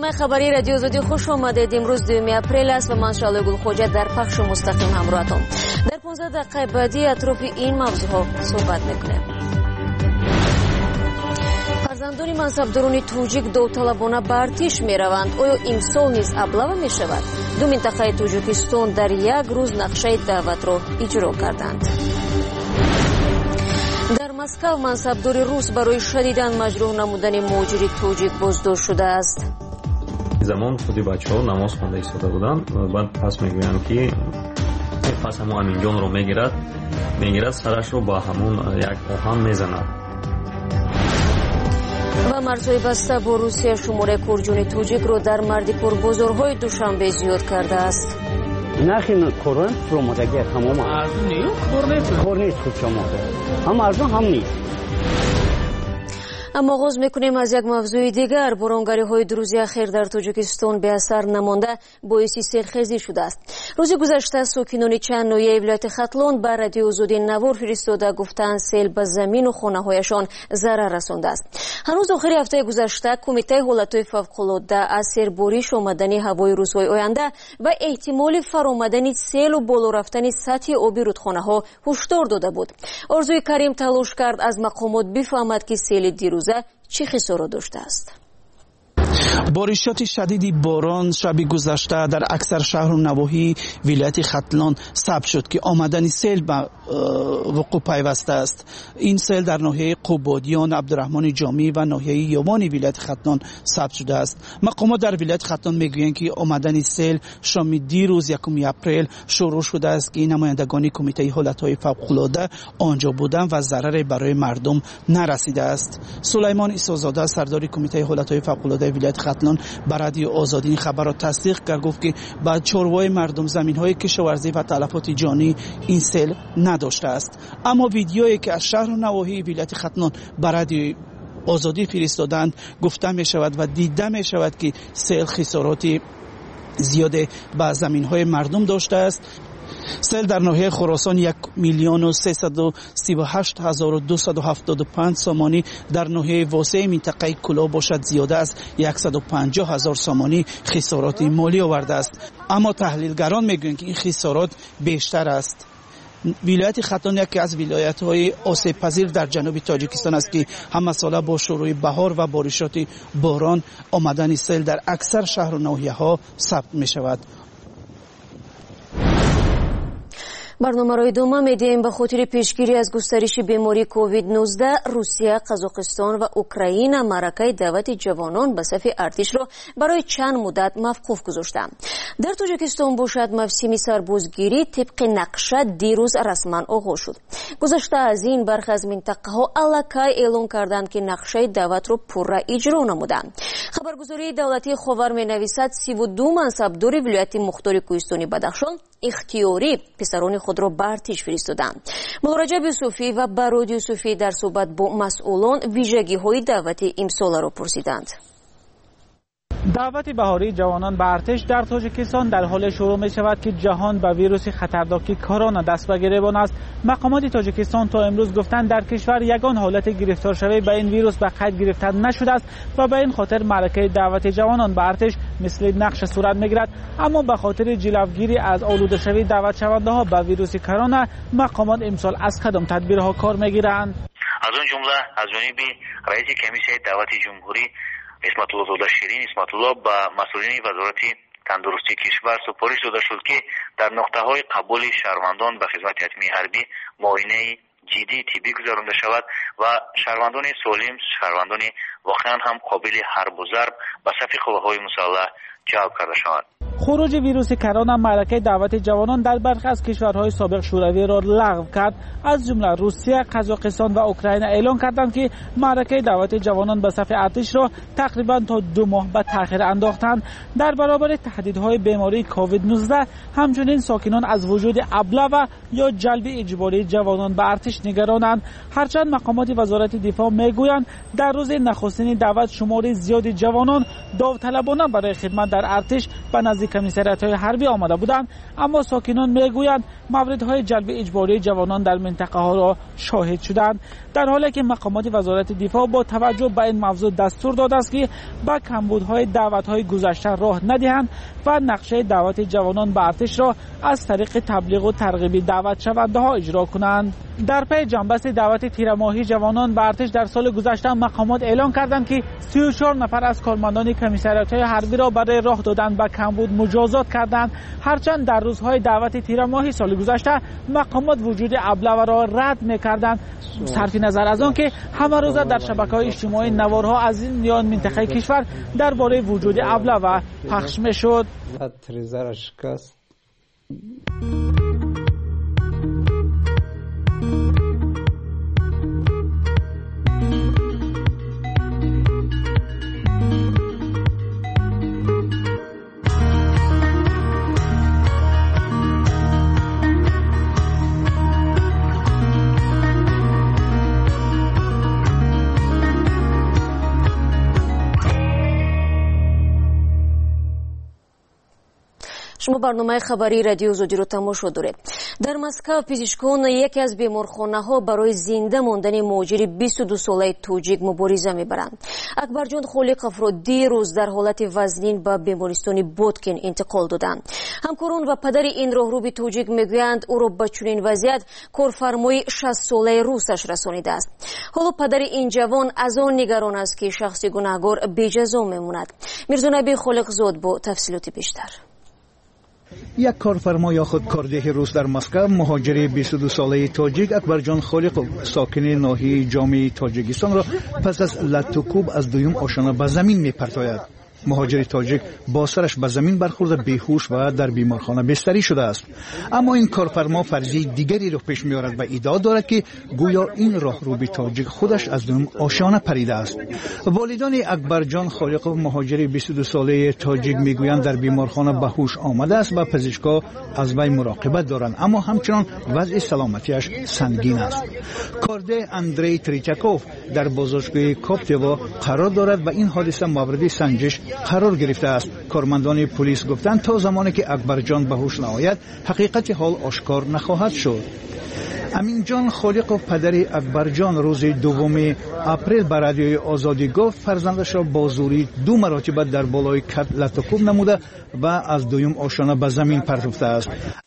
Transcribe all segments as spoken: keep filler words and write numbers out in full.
برنامه خبری رادیو آزادی خوش آمدید. امروز دوم اپریل است و من شعله گلخوجه در پخش مستقیم همراهتون. در پانزده دقیقه بعدی اطراف این موضوعها صحبت میکنیم. فرزندان منصبداران توجیک داوطلبانه به ارتش میروند. آیا امسال نیز ابلو میشود؟ دو منطقه تاجیکستان در یک روز نقشه دعوت را اجرا کردند. در مسکو منصبدار روس برای شدیداً مجروح نمودن مهاجر توجیک بازداشت شده است. زمان خودی بچه‌ها نماز خوانده ایستاده بودند و بعد پس میگویند که پس همون امین جان رو میگیرد میگیرد سرش رو با همون یک آهن میزند. و مرزهای بسته با روسیه شماره کرجان توجیک رو در مردیپور بازارهای دوشنبه زیاد کرده است. نرخی کرون فرومادگی تمام ارزون نیست کورنیت کورنیت خود شما هم ارزون هم نیست. اما آغاز میکنیم از یک موضوع دیگر. بارانگری های دو روز اخیر در تاجیکستان به اثر نمانده باعث سیلخیزی شده است. روز گذشته ساکنان چند ناحیه ولایت ختلان بر رادیو آزادی نوار فرستاده گفتند سیل به زمین و خانه هایشان ضرر رسانده است. هنوز آخر هفته گذشته کمیته حالتهای فوق‌العاده از سیرباریش آمدن هوای روزهای آینده و احتمال فرآمدن سیل و بالا رفتن سطح آبی رودخانه ها هشدار داده بود. آرزوی کریم تلاش کرد از مقامات بفهمد که سیل دیروز چه خسارات داشته است. بارشات شدیدی باران شب گذشته در اکثر شهر و نواحی ولایت ختلان ثبت شد که آمدن سیل به وقوع پیوسته است. این سیل در ناحیه قوبادیان، عبدالرحمن جامی و ناحیه یوانی ولایت ختلان ثبت شده است. مقامات در ولایت ختلان میگویند که آمدن سیل شام دیروز یکم اپریل شروع شده است که نمایندگان کمیته حالتهای فوق‌العاده آنجا بودند و ضرری برای مردم نرسیده است. سلیمان عیسی‌زاده سردار کمیته حالتهای فوق‌العاده ولایت ختلان بر رادیو آزادی این خبر را تصدیق کرد. گفت که با چروای مردم زمین‌های کشاورزی و تلفات جانی این سیل نداشته است. اما ویدیویی که از شهر و نواحی ولایت ختلان بر رادیو آزادی فرستادند گفته می شود و دیده می شود که سیل خساراتی زیاد به زمین‌های مردم داشته است. سیل در ناحیه خراسان یک میلیون و سیصد و سی و هشت هزار و دویست و هفتاد و پنج سامانی، در ناحیه واسع منطقه کلا باشد زیاده است صد و پنجاه هزار سامانی خسارات مالی آورده است. اما تحلیلگران میگویند که این خسارات بیشتر است. ولایت ختلان یکی از ولایت‌های آسیب پذیر در جنوب تاجیکستان است که همه ساله با شروع بهار و بارشات باران آمدن سیل در اکثر شهر و ناحیه‌ها ثبت می‌شود. برنامه را ادامه میدیم. به خاطر پیشگیری از گسترش بیماری کووید نوزده روسیه، قزاقستان و اوکراین معرکه دعوت جوانان به صف ارتش را برای چند مدت موقوف گذاشتند. در تاجیکستان باشد موسم سربازگیری طبق نقشه دیروز رسما آغاز شد. گذشته از این برخی از منطقه ها الکی اعلام کردند که نقشه دعوت را پورا اجرا نمودند. خبرگزاری دولتی خاور می نویسد سی و دو منصبدار ولایت مختار کوهستانی بدخشان اختیاری پسران خود را به ارتش فرستادند. مولا رجب یوسفی و براد یوسفی در صحبت با مسئولان ویژگی های دعوت امسال را پرسیدند. دعوت بهاری جوانان به ارتش در تاجیکستان در حال شروع می شود که جهان به ویروس خطرناک کرونا دست به گریبان است. مقامات تاجیکستان تا امروز گفتند در کشور یگان حالت گرفتار شوی به این ویروس به قید گرفته نشده است و به این خاطر معرکه دعوت جوانان به ارتش مثل نقش صورت میگیرد. اما به خاطر جلوگیری از آلوده شوی دعوت شونده ها به ویروس کرونا مقامات امسال از قدم تدبیرها کار میگیرند. از اون جمله از جانب رئیس کمیسیون دعوت جمهوری اسمت الله زاده شیرین اسمت الله با مسئولین وزارت تندرستی کشور سپارش داده شد که در نقطه‌های قبول شهروندان به خدمت حتمی حربی معاینه جدی طبی گذرانده شود و شهروندان سالم، شهروندان واقعا هم قابل حرب و ضرب به صف قوه‌های مسلح جلب کرده شود. خروج ویروس کرونا معرکه دعوت جوانان در برخی از کشورهای سابق شوروی را لغو کرد. از جمله روسیه، قزاقستان و اوکراین اعلام کردند که معرکه دعوت جوانان به صف ارتش را تقریبا تا دو ماه به تأخیر انداختند. در برابر تهدیدهای بیماری کووید نوزده همچنین ساکنان از وجود ابله یا جلب اجباری جوانان به ارتش نگرانند. هرچند مقامات وزارت دفاع میگویند در روز نخستین دعوت شمار زیادی جوانان داوطلبانه برای خدمت در ارتش به نزدیک کمیسریات‌های حربی آمده بودند، اما ساکنان میگویند موردهای جلب اجباری جوانان در منطقه ها را شاهد شدند، در حالی که مقامات وزارت دفاع با توجه به این موضوع دستور داده است که به کمبودهای دعوت‌های گذشته راه ندهند و نقشه دعوت جوانان به ارتش را از طریق تبلیغ و ترغیب دعوت شونده ها اجرا کنند. در پی جنبست دعوت تیرماهی جوانان به ارتش در سال گذشته مقامات اعلام کردند که سی و چهار نفر از کارمندان کمیسریات‌های حربی را برای راه دادن به کمبود مجازات کردند، هرچند در روزهای دعوت تیرماهی سال گذشته مقامات وجود ابله را رد می‌کردند، صرف نظر از آن که همه روزه در شبکه‌های اجتماعی نوارها از این میان منطقه کشور درباره وجود ابله و پخش می‌شد. شما برنامه خبری رادیو زودی رو تماشا دارید. در مسکو پزشکان یکی از بیمارخانه‌ها برای زنده ماندن مهاجر بیست و دو ساله توجیک مبارزه می‌برند. اکبرجان خالقов را دیروز در حالت وزنین به بیمارستان بوتکین انتقال دادند. همکاران و پدر این راهرو توجیک میگویند او را به چنین وضعیت کارفرمای شصت ساله روسش رسانیده است. حالا پدر این جوان از آن نگران است که شخص گناهکار بی‌جزا میماند. میرزانبی خالقزاد با تفصیلات بیشتر. یک کارفرما یا خود کارده روس در مسکو مهاجر بیست و دو ساله تاجیک اکبرجان خالقov ساکن ناحیه جامع تاجیکستان را پس از لطوکوب از دویم آشنا به زمین میپرتاید. مهاجر تاجیک با سرش به زمین برخورده بیهوش و در بیمارخانه بستری شده است. اما این کارفرما فرضیه دیگری را پیش می‌آورد و ادعا دارد که گویا این راهروی تاجیک خودش از دوم آشنا پریده است. والدان اکبرجان خالقov مهاجر بیست و دو ساله تاجیک میگویند در بیمارخانه به هوش آمده است و پزشکا از وی مراقبت دارند، اما همچنان وضع سلامتیش سنگین است. کارده اندری تریچاکوف در بازداشتگاه کوپتیوا قرار دارد و این حادثه مورد سنجش قرار گرفته است. کارمندان پلیس گفتند تا زمانی که اکبرجان به هوش نآید حقیقت حال آشکار نخواهد شد. امین جان خالقov پدر اکبرجان روز دوم اپریل به رادیوی آزادی گفت فرزندش را با زوری دو مرتبه در بالای کت لطوکوب نموده و از دوم آشنا به زمین پرتافته است.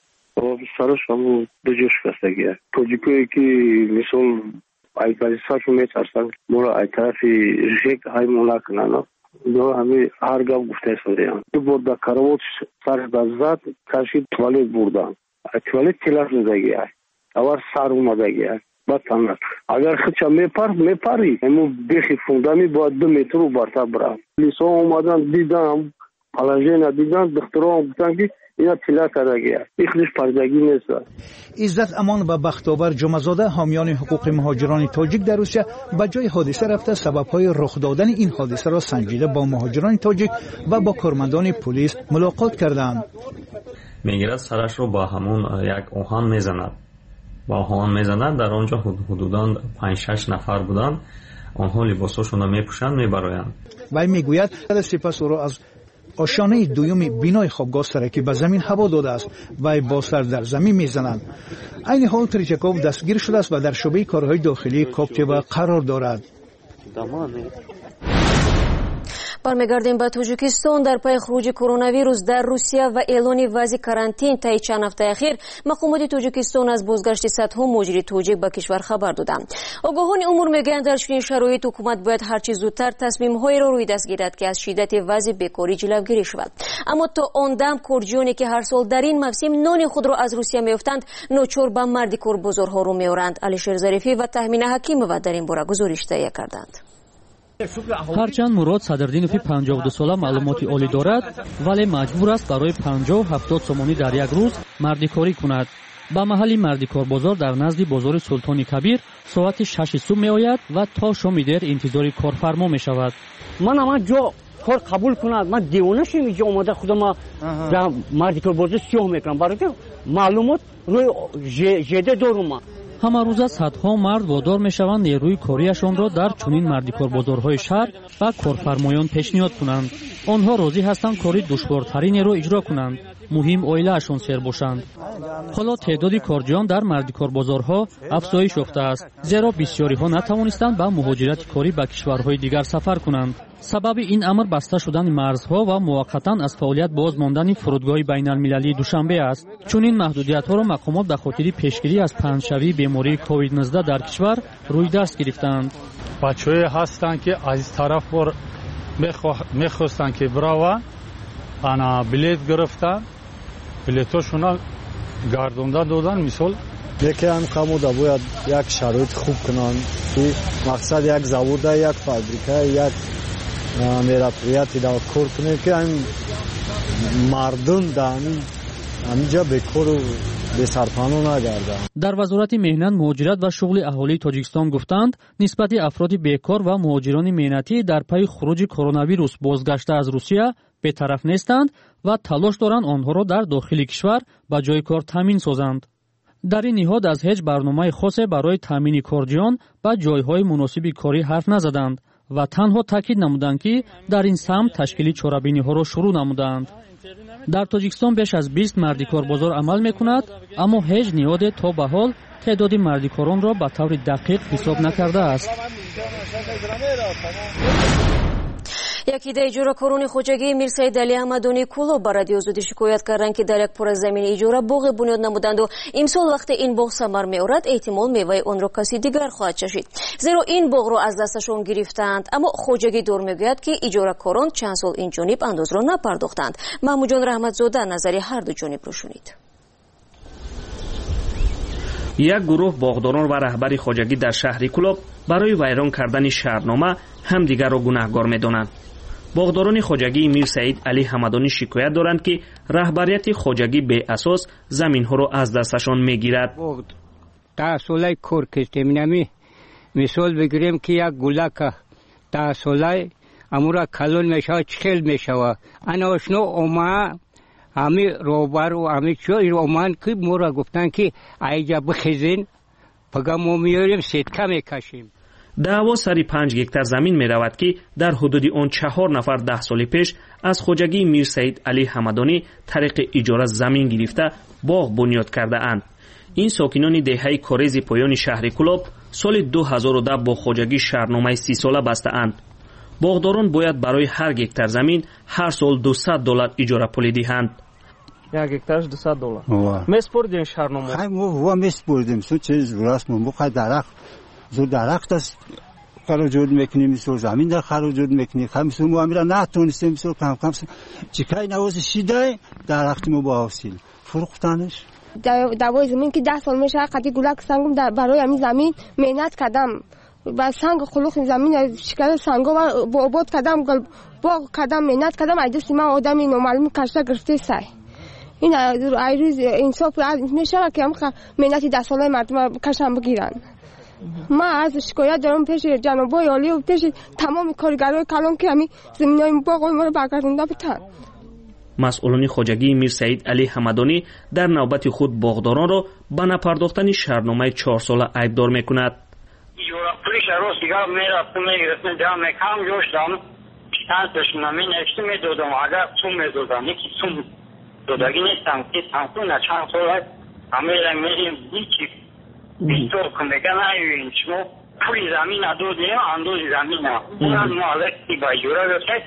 سرش هم دو جوش کستگیه. توجیکوی که مثل ایکاری ساکی میترسن مولا ای طرفی ریک های مولا کنن دو همه هر گام گفته سودیم. دو برده کروت سر بزد کشید توالت بردن. توالت تلف زدگیه. اول سر اومدگیه. بعد تنک. اگر خچه میپر میپری همو بیخی فوندمی باید دو متر رو برتر برم. لیسا اومدن دیدم پلنجه ندیدن دخترها گفتن که اینا تلا کردگیه. ایخلش پردگی نیست. عزت امان و بختاور جمعزاده حامیان حقوق مهاجران تاجیک در روسیه به جای حادثه رفته سبب‌های رخ دادن این حادثه را سنجیده با مهاجران تاجیک و با کارمندان پلیس ملاقات کردند. میگیرد سرش رو با همون یک اوهان میزند. با اوهان میزند در آنجا حدوداً پنج شش نفر بودند. آنها لباساشون را میپوشند میبرایند. وی میگوید سپس او را از آشیانه دوم بینای خوابگاه سرکی به زمین هوا داده است و با سر در زمین میزنند. این حال تریچاکوف دستگیر شده است و در شعبه کارهای داخلی کوپتیوا قرار دارد. برمیگردیم به تاجیکستان. در پی خروج کرونا ویروس در روسیه و اعلان وضع کارانتین طی چند هفته اخیر مقامات تاجیکستان از بازگشت صدها مهاجر تاجیک به کشور خبر دادند. آگاهان امور میگویند در چنین شرایط حکومت باید هرچه زودتر تصمیم‌هایی را روی دست گیرد که از شدت وضع بیکاری جلوگیری شود. اما تا آن دم کورجیانی که هر سال در این موسم نان خود را از روسیه میافتند ناچار به مردی کار بازارها رو میآورند. علیشیر ظریفی و تهمین حکیم و در این باره گزارش تهیه کردند. ҳарчанд мурод садрдинови панҷоҳу ду сола маълумоти олӣ дорад вале маҷбур аст барои панҷоҳу ҳафтод сомонӣ дар як рӯз мардикорӣ кунад. ба маҳалли мардикорбозор дар назди бозори Султони Кабир соати шаши субҳ меояд ва то шоми дер интизори корфармо мешавад. ман ама ҷо кор қабул кунад ман девона шем инҷо омада худама дар мардикорбозор сиёҳ мекунам барои маълумот рӯи жеда дорум. ҳамарӯза садҳо мард водор мешаванд нерӯи корияшонро дар чунин мардикорбозорҳои шаҳр ба корфармоён пешниҳод кунанд. онҳо розӣ ҳастанд кори душвортаринеро иҷро кунанд, муҳим оилаашон сер бошанд. ҳоло теъдоди корҷиён дар мардикорбозорҳо афзоиш ёфтааст, зеро бисёриҳо натавонистанд ба муҳоҷирати корӣ ба кишварҳои дигар сафар кунанд. сабаби ин амр баста шудани марзҳо ва муваққатан аз фаъолият боз мондани фурудгоҳи байналмилалии душанбе аст. чунин маҳдудиятҳоро мақомот ба хотири пешгирӣ аз паҳншавии бемории ковид нуздаҳ дар кишвар рӯйдаст гирифтаанд. бачаҳое ҳастанд ки аз тараф бор мехостанд ки бираванд, ана билет гирифтанд, билетҳошона гардонда додан. мисол یکی هم کامودا باید یک شرایط خوب کنند که مقصد یک завода, یک فابریکه, یک мероприятие دا کار کنند که این مردم در همینجا بکار و بسرپناه نگردند. در وزارت مهنت، مهاجرت و شغل اهالی تاجیکستان گفتند نسبت افراد بیکار و مهاجران مهنتی در پی خروج کرونا ویروس بازگشته از روسیه بی‌طرف نیستند و تلاش دارند آنها را در داخل کشور با جای کار تامین سازند. در این نهاد از هیچ برنامه خاصی برای تامین کارجیان با جایهای مناسب کاری حرف نزدند و تنها تاکید نمودند که در این سمت تشکیل چاره‌بینی‌ها را شروع نمودند. در تاجیکستان بیش از بیست مردیکاربازار عمل می‌کند، اما هیچ نهاد تا به حال تعداد مردیکاران را به طور دقیق حساب نکرده است. یکی دیگر اجرакорони хоҷагии Мирсаид Али Ҳамадонӣ Кӯлоб ба Радиои Озодӣ шикоят карданд ки дар як пора замини иҷора боғе бунёд намуданду имсол вақте ин боғ самар меорад, эҳтимол меваи онро каси дигар хоҳад чашид. Зеро ин боғро аз дасташон гирифтанд, аммо хоҷагидор мегӯяд ки иҷоракорон чанд сол инҷониб андозро напардохтанд. Маҳмуҷон Раҳматзода назари ҳарду ҷонибро шунид. як гурӯҳ боғдорон ва раҳбари хоҷагӣ дар шаҳри Кӯлоб барои вайрон кардани шаҳрнома ҳамдигарро гунаҳгор медонанд. боғдорони хоҷагии Мирсаид Али Ҳамадонӣ шикоят доранд ки раҳбарияти хоҷагӣ беасос заминҳоро аз дасташон мегирад. ده ساله کار کردیم. نمی مثال بگیریم که یک گلک ده ساله امورا کلون میشه چخیل میشه. انا آشنا اوما همی روبر و همی چوی رومان که مورا گفتن که ایجا بخیزین پگه ما میاریم سیتکه میکشیم. даъво сари панҷ гектар замин меравад ки дар ҳудуди он чаҳор нафар даҳ соли пеш аз хоҷагии Мирсаид Али Ҳамадонӣ тариқи иҷора замин гирифта боғ бунёд кардаанд. ин сокинони деҳаи корези поёни шаҳри Кӯлоб соли ду ҳазору да бо хоҷагӣ шаҳрномаи сисола бастаанд. боғдорон бояд барои ҳар гектар замин ҳар сол дусад доллар иҷора пулӣ диҳанд. یک گکترش دویست دلار. میسپردیم شهرنامه. خیلی ما میسپردیم. سو چیز راست مون بخواد درخت زود درخت است خراجات میکنیم، مثل زمین در خراجات میکنیم. خمیسو ما میرا نتونستیم مثل کم کم چیکای نواز شیده درخت مو با حاصل فروختنش. دوای زمین که ده سال میشه قدی گلک سنگم برای همین زمین مهنت کردم. با سنگ خلوق زمین شکل سنگا و آباد کردم، باغ کردم، مهنت کردم. ایدستی من آدمی نامعلوم کشته گرفته سای. این ایروز انصاف میشه که هم مهنتی ده ساله مردم کشم بگیرن. ما از شکایت دارم پیش جنابای عالی و پیش تمام کارگرای کلان که همین زمینای باغ ما رو برگردونده بتن. مسئولان خوجگی میرسعید علی حمدانی در نوبت خود باغداران را به نپرداختن شهرنامه چهار ساله عیبدار میکند. یورا پلیس روز دیگر میرفتم میگرفتم جام کم جوشدم چند تاشون می نوشته میدادم اگر چون میدادم یکی چون دادگی نیستم که تنکون چند ساله همه میریم هیچی بیستور کنده نیوین شما پولی زمین دادیم اندوز زمین اون مالکی با یورا گفته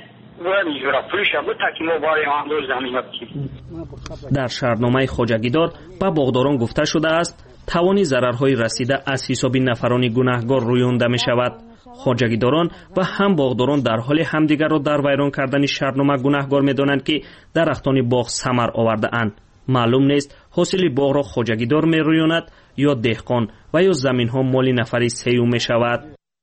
در شهرنامه خوجگیدار با باغداران گفته شده است توانی ضررهای رسیده از حساب نفران گناهگار رویانده می شود. خوجگیداران و هم باغداران در حال همدیگر را در ویران کردن شهرنامه گناهگار می دانند که درختان باغ ثمر آورده اند. معلوم نیست حاصل باغ را خوجگیدار می رویاند یا دهقان و یا زمین ها مال نفری سیوم می شود.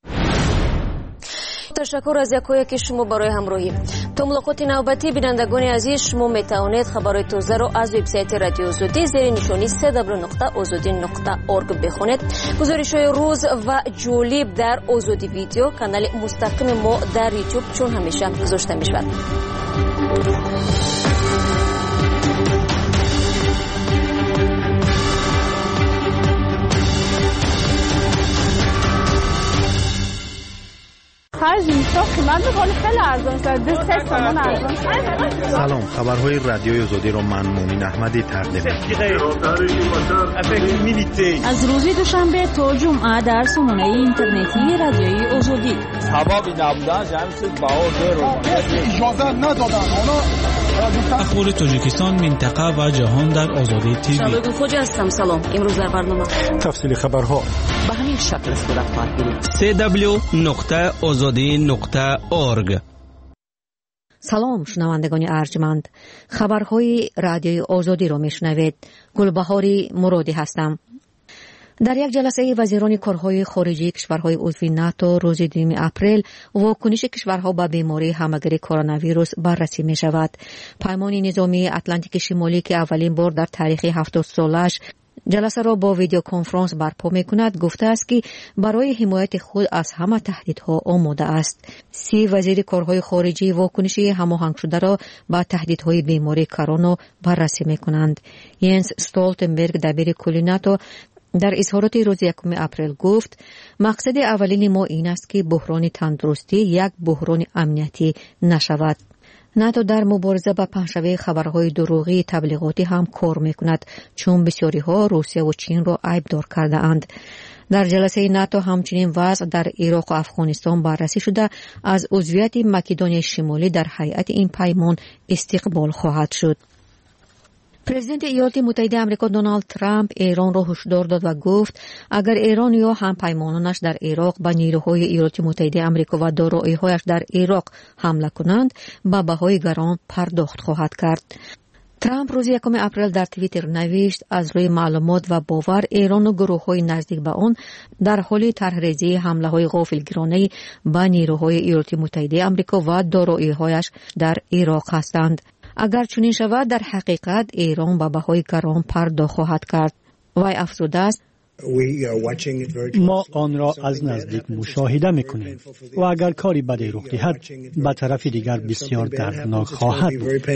تشکر از یکایی که شما برای همراهی. تا ملاقات نوبتی بینندگان عزیز شما میتوانید خبرهای تازه را از وبسایت رادیو آزادی زیر نشانی دبلیو نقطه آزادی نقطه اورگ بخونید. گزارش‌های روز و جالب در آزادی ویدیو کانال مستقیم ما در یوتیوب چون همیشه گذاشته میشود. من می‌خوام خیلی ارزان شد دو سه تومن ارزان شد. سلام، خبرهای رادیوی آزادی رو من مومین احمدی تقدیم می‌کنم. از روز دوشنبه تا جمعه در سامانه اینترنتی رادیوی آزادی. سبب نبودن جمعیت باور اجازه ندادن. اخبار تاجیکستان، منطقه و جهان در آزادی تیوی. شباب خوج هستم. سلام. امروز در برنامه تفصیل خبرها به همین شکل صورت خواهد گرفت. سی دبلیو نقطه آزادی نقطه اورگ. سلام شنوندگان ارجمند، خبرهای رادیوی آزادی را میشنوید. گلبهاری مرادی هستم. در یک جلسه وزیران کارهای خارجی کشورهای عضو ناتو روز دوم اپریل واکنش کشورها به بیماری همگیر کرونا ویروس بررسی می شود. پیمان نظامی اتلانتیک شمالی که اولین بار در تاریخ هفتاد سالش جلسه را با ویدیو کنفرانس برپا می کند گفته است که برای حمایت خود از همه تهدیدها آماده است. سی وزیر کارهای خارجی واکنش هماهنگ شده را با تهدیدهای بیماری کرونا بررسی می کنند. ینس استولتنبرگ دبیر کل ناتو در اظهارات روز یکم اپریل گفت مقصد اولین ما این است که بحران تندرستی یک بحران امنیتی نشود. ناتو در مبارزه با پنجشنبه خبرهای دروغی تبلیغاتی هم کار میکند چون بسیاری ها روسیه و چین را عیبدار کرده اند. در جلسه ناتو همچنین وضع در عراق و افغانستان بررسی شده از عضویت مکدونیای شمالی در هیئت این پیمان استقبال خواهد شد. پرزیدنت ایالات متحده آمریکا دونالد ترامپ ایران را هشدار داد و گفت اگر ایران یا همپیمانانش در عراق به نیروهای ایالات متحده آمریکا و دارایی‌هایش در عراق حمله کنند به بهای گران پرداخت خواهد کرد. ترامپ روز یکم اپریل در توییتر نوشت از روی معلومات و باور ایران و گروه‌های نزدیک به آن در حال طرح‌ریزی حمله‌های غافلگیرانه به نیروهای ایالات متحده آمریکا و دارایی‌هایش در عراق هستند. اگر چنین شود در حقیقت ایران به بهای گران پرداخت خواهد کرد. وی افزوده است ما آن را از نزدیک مشاهده می‌کنیم و اگر کاری بدی رخ دهد به طرف دیگر بسیار دردناک خواهد بود.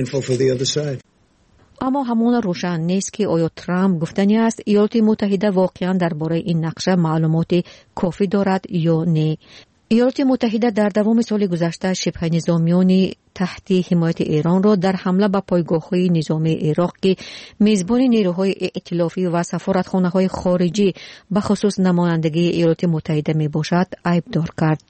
اما همان روشن نیست که آیا ترامپ گفتنی است ایالات متحده واقعا درباره این نقشه معلومات کافی دارد یا نه. ایالات متحده در دوام سال گذشته شبه نظامیان تحت حمایت ایران را در حمله به پایگاه‌های نظامی عراق که میزبان نیروهای ائتلافی و سفارتخانه‌های خارجی به خصوص نمایندگی ایالات متحده میباشد عیبدار کرد.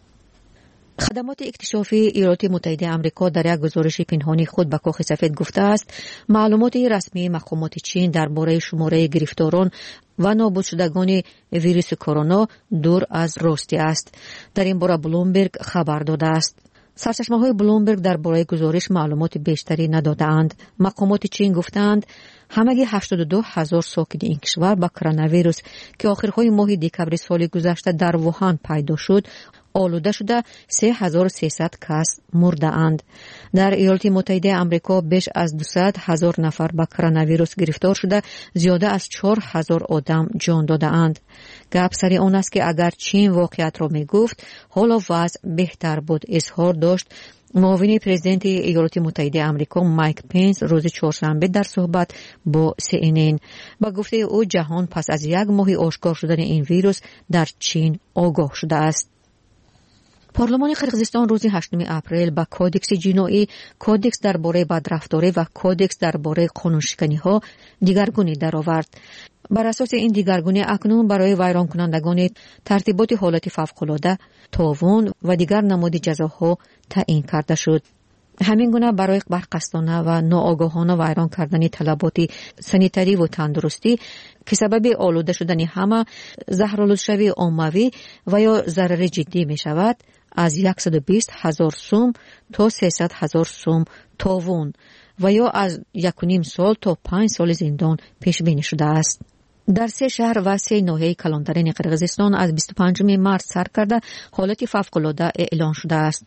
خدمات اکتشافی ایالات متحده آمریکا در یک گزارش پنهانی خود به کاخ سفید گفته است معلومات رسمی مقامات چین درباره شماره گرفتاران و نابود شدگان ویروس کرونا دور از راستی است. در این باره بلومبرگ خبر داده است. سرچشمه‌های بلومبرگ درباره گزارش معلومات بیشتری ندادند. مقامات چین گفتند همگی هشتاد و دو هزار ساکن این کشور با کرونا ویروس که آخرهای ماه دکبر سال گذشته در ووهان پیدا شد آلوده شده سه هزار و سیصد کس مرده اند. در ایالات متحده آمریکا بیش از دویست هزار نفر با کرونا ویروس گرفتار شده زیاده از چهار هزار آدم جان داده اند. گپ سر آن است که اگر چین واقعیت را می گفت حالا وضع بهتر بود، اظهار داشت معاون پرزیدنت ایالات متحده آمریکا مایک پنس روز چهارشنبه در صحبت با سی ان ان. با گفته او جهان پس از یک ماه آشکار شدن این ویروس در چین آگاه شده است. پارلمان قرقیزستان روز هشتم اپریل با کودکس جنایی، کودکس درباره بدرفتاری و کودکس درباره قانونشکنی‌ها دیگرگونی درآورد. بر اساس این دیگرگونی اکنون برای ویران کنندگان ترتیبات حالت فوق‌العاده، تعاون و دیگر نماد جزاها تعیین کرده شد. همین گونه برای برقصدانه و ناآگاهانه ویران کردن طلبات سانیتری و تندرستی که سبب آلوده شدن همه زهرآلودشوی عمومی و یا ضرر جدی می شود از صد و بیست هزار سوم تا سیصد هزار سوم تعاون و یا از یک و نیم سال تا پنج سال زندان پیش بینی شده است. در سه شهر و سه ناحیه کلانترین قرقیزستان از بیست و پنجم مارس سر کرده حالت فوق‌العاده اعلان شده است.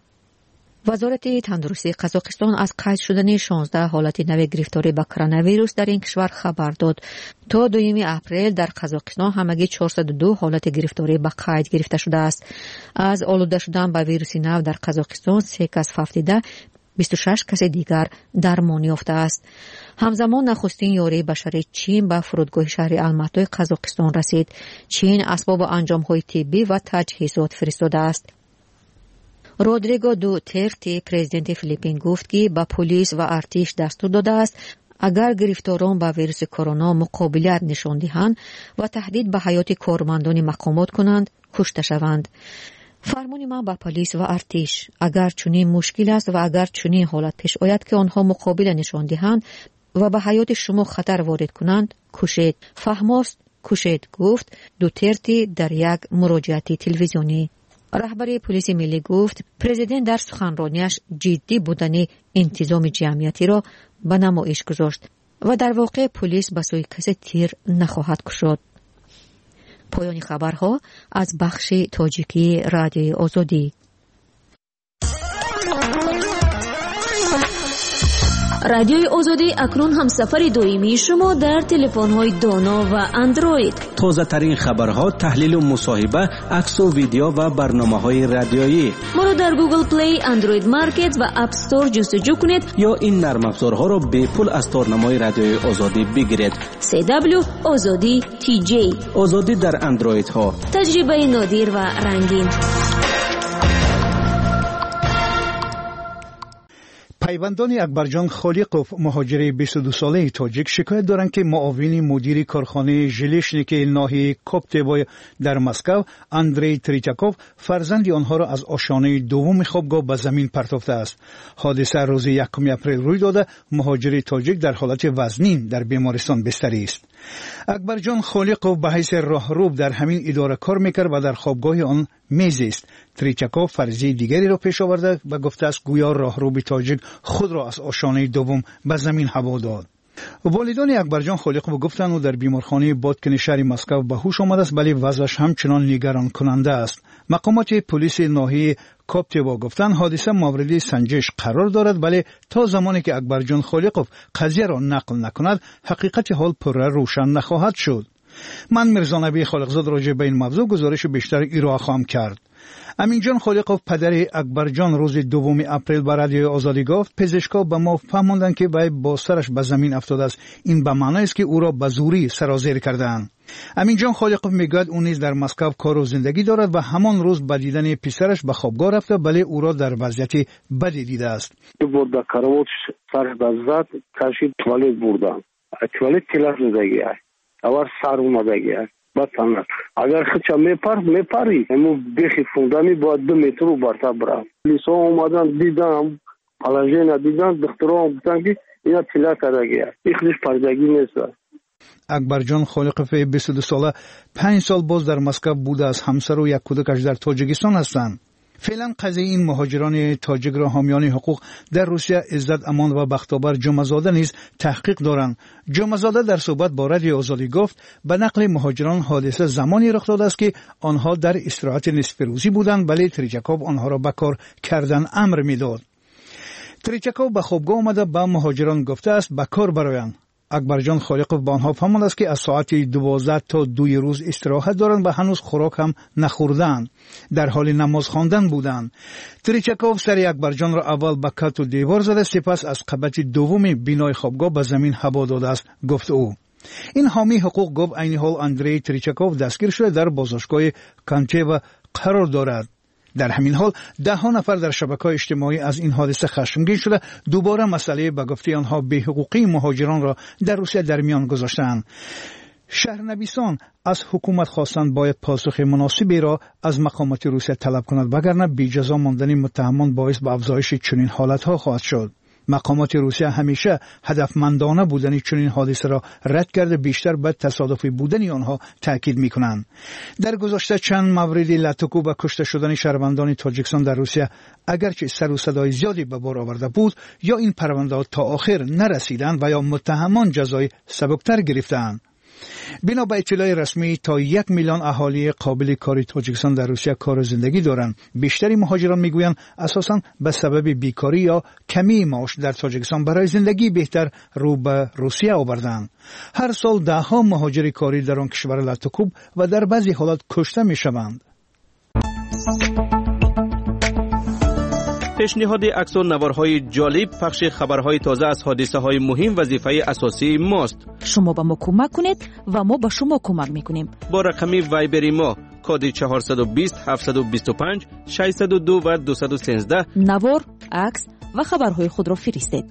وزارت تندرستی قزاقستان از قید شدن شانزده حالت نو گرفتاری به کرونا ویروس در این کشور خبر داد. تا دوم اپریل در قزاقستان همگی چهارصد و دو حالت گرفتاری به قید گرفته شده است. از آلوده شدن به ویروس نو در قزاقستان سه کس فوتیده، بیست و شش کس دیگر درمان یافته است. همزمان نخستین یاری بشری چین به فرودگاه شهر الماتای قزاقستان رسید. چین اسباب انجام‌های طبی و تجهیزات فرستاده است. رودریگو دوترتی پرزیدنت فیلیپین گفت که به پلیس و ارتش دستور داده است اگر گرفتاران با ویروس کرونا مقابلت نشان دهند و تهدید به حیات کارمندان مقامات کنند کشته شوند. فرمان ما با پلیس و ارتش اگر چنین مشکل است و اگر چنین حالت پیش آید که آنها مقابل نشان دهند و به حیات شما خطر وارد کنند کشید. فهماست کشید، گفت دوترتی در یک مراجعه تلویزیونی. رهبر پلیس ملی گفت پرزیدنت در سخنرانیش جدی بودن انتظام جمعیتی را به نمایش گذاشت و در واقع پلیس به سوی کسی تیر نخواهد کشید. پایان خبرها از بخش تاجیکی رادیوی آزادی. رادیوی آزادی اکنون هم سفر دائمی شما در تلفن‌های دانا و اندروید. تازه ترین خبرها، تحلیل و مصاحبه، عکس و ویدیو و برنامه‌های رادیویی. ما را در گوگل پلی، اندروید مارکت و اپ استور جستجو کنید یا این نرم افزارها را به پول از تارنمای رادیوی آزادی بگیرید. سی دبلیو آزادی تی جی. آزادی در اندروید ها. تجربه نادر و رنگین. پیوندان اکبرجان خالقوف مهاجر بیست و دو ساله تاجیک شکایت دارند که معاون مدیر کارخانه ژلشنیک ناحیه کوپتیوی در مسکو اندری تریچاکوف فرزند آنها را از آشیانه دوم خوابگاه به زمین پرتافته است. حادثه روز یکم اپریل روی داده. مهاجر تاجیک در حالت وزنین در بیمارستان بستری است. اکبرجان خالقوف به حیث راهرو در همین اداره کار میکرد و در خوابگاه آن میزیست. تریچاکوف فرضیه دیگری را پیش آورده و گفته است گویا راهرو تاجیک خود را از آشیانه دوم به زمین هوا داد. والدان اکبرجان خالقوف گفتند او در بیمارخانه بادکن شهر مسکو به هوش آمده است، ولی وضعش همچنان نگران کننده است. مقامات پلیس ناحیه کوپتیوا گفتند حادثه مورد سنجش قرار دارد، ولی تا زمانی که اکبرجان خالقوف قضیه را نقل نکند حقیقت حال پرره روشن نخواهد شد. من میرزا نبی خالقزاد راجع به این موضوع گزارش بیشتر ارائه خواهم کرد. امینجان خالقوف پدر اکبرجان روز دوم اپریل به رادیوی آزادی گفت پزشکا به ما فهماندند که وی با سرش به زمین افتاده است. این به معنی است که او را به زوری سرازیر کردند. امینجان خالقوف میگوید او نیز در مسکو کار و زندگی دارد و همان روز به دیدن پسرش به خوابگاه رفته، ولی او را در وضعیت بدی دیده است. دو بود به کاروت سر بزد کشید توالت بردم. توالت کلاس زندگی است. اول سر اومدگی است. بطنت اگر خچا میپر میپری امو بخی فوندانی باید دو متر رو برتر برم. لیسا اومدن دیدم پلنجه ندیدن دخترها گفتن که اینا تلا کردگی است. ایخلش پردگی نیست. اکبرجان خالقوف بیست و دو ساله پنج سال باز در مسکو بوده است. همسر و یک کودکش در تاجیکستان هستند. فعلا قضیه این مهاجران تاجیک را حامیان حقوق در روسیه عزت امان و بختیار جمعه‌زاده نیز تحقیق دارند. جمعه‌زاده در صحبت با رادیو آزادی گفت به نقل مهاجران حادثه زمانی رخ داده است که آنها در استراحت نصف روزی بودند، ولی تریچاکوف آنها را به کار کردن امر میداد. تریچاکوف به خوابگاه آمده به مهاجران گفته است به کار برآیند. اکبرجان خالقوف با آنها فهمانده است که از ساعت دوازده تا دوی روز استراحت دارند و هنوز خوراک هم نخوردند. در حال نماز خواندن بودند. تریچاکوف سر اکبرجان را اول به کت و دیوار زده، سپس از قبت دوم بینای خوابگاه به زمین هوا داده است، گفت او. این حامی حقوق گفت عین حال اندری تریچاکوف دستگیر شده در بازداشتگاه کانچیوا قرار دارد. در همین حال ده ها نفر در شبکه‌های اجتماعی از این حادثه خشمگین شده دوباره مسئله به گفته آنها بی‌حقوقی مهاجران را در روسیه در میان گذاشتند. شهرنویسان از حکومت خواستند باید پاسخ مناسبی را از مقامات روسیه طلب کند، وگرنه بی‌جزا ماندن متهمان باعث به افزایش چنین حالت‌ها خواهد شد. مقامات روسیه همیشه هدفمندانه بودن چنین حادثه را رد کرده، بیشتر به تصادفی بودن آنها تاکید می‌کنند. در گذشته چند مورد لطکو و کشته شدن شهروندان تاجیکستان در روسیه اگرچه سر و صدای زیادی به بار آورده بود، یا این پرونده‌ها تا آخر نرسیدند و یا متهمان جزای سبکتر گرفتند. بنا به اطلاع رسمی تا یک میلیون اهالی قابل کار تاجیکستان در روسیه کار و زندگی دارند. بیشتری مهاجران میگویند اساساً به سبب بیکاری یا کمی معاش در تاجیکستان برای زندگی بهتر رو به روسیه آوردند. هر سال ده ها مهاجر کاری در آن کشور لطکوب و در بعضی حالات کشته میشوند. پیشنهاد عکس و نوارهای جالب، پخش خبرهای تازه از حادثه های مهم وظیفه اساسی ماست. شما به ما کمک کنید و ما به شما کمک میکنیم. با رقم وایبری ما کد چهارصد و بیست هفتصد و بیست و پنج ششصد و دو و دویست و سیزده نوار، عکس و خبرهای خود را فرستید.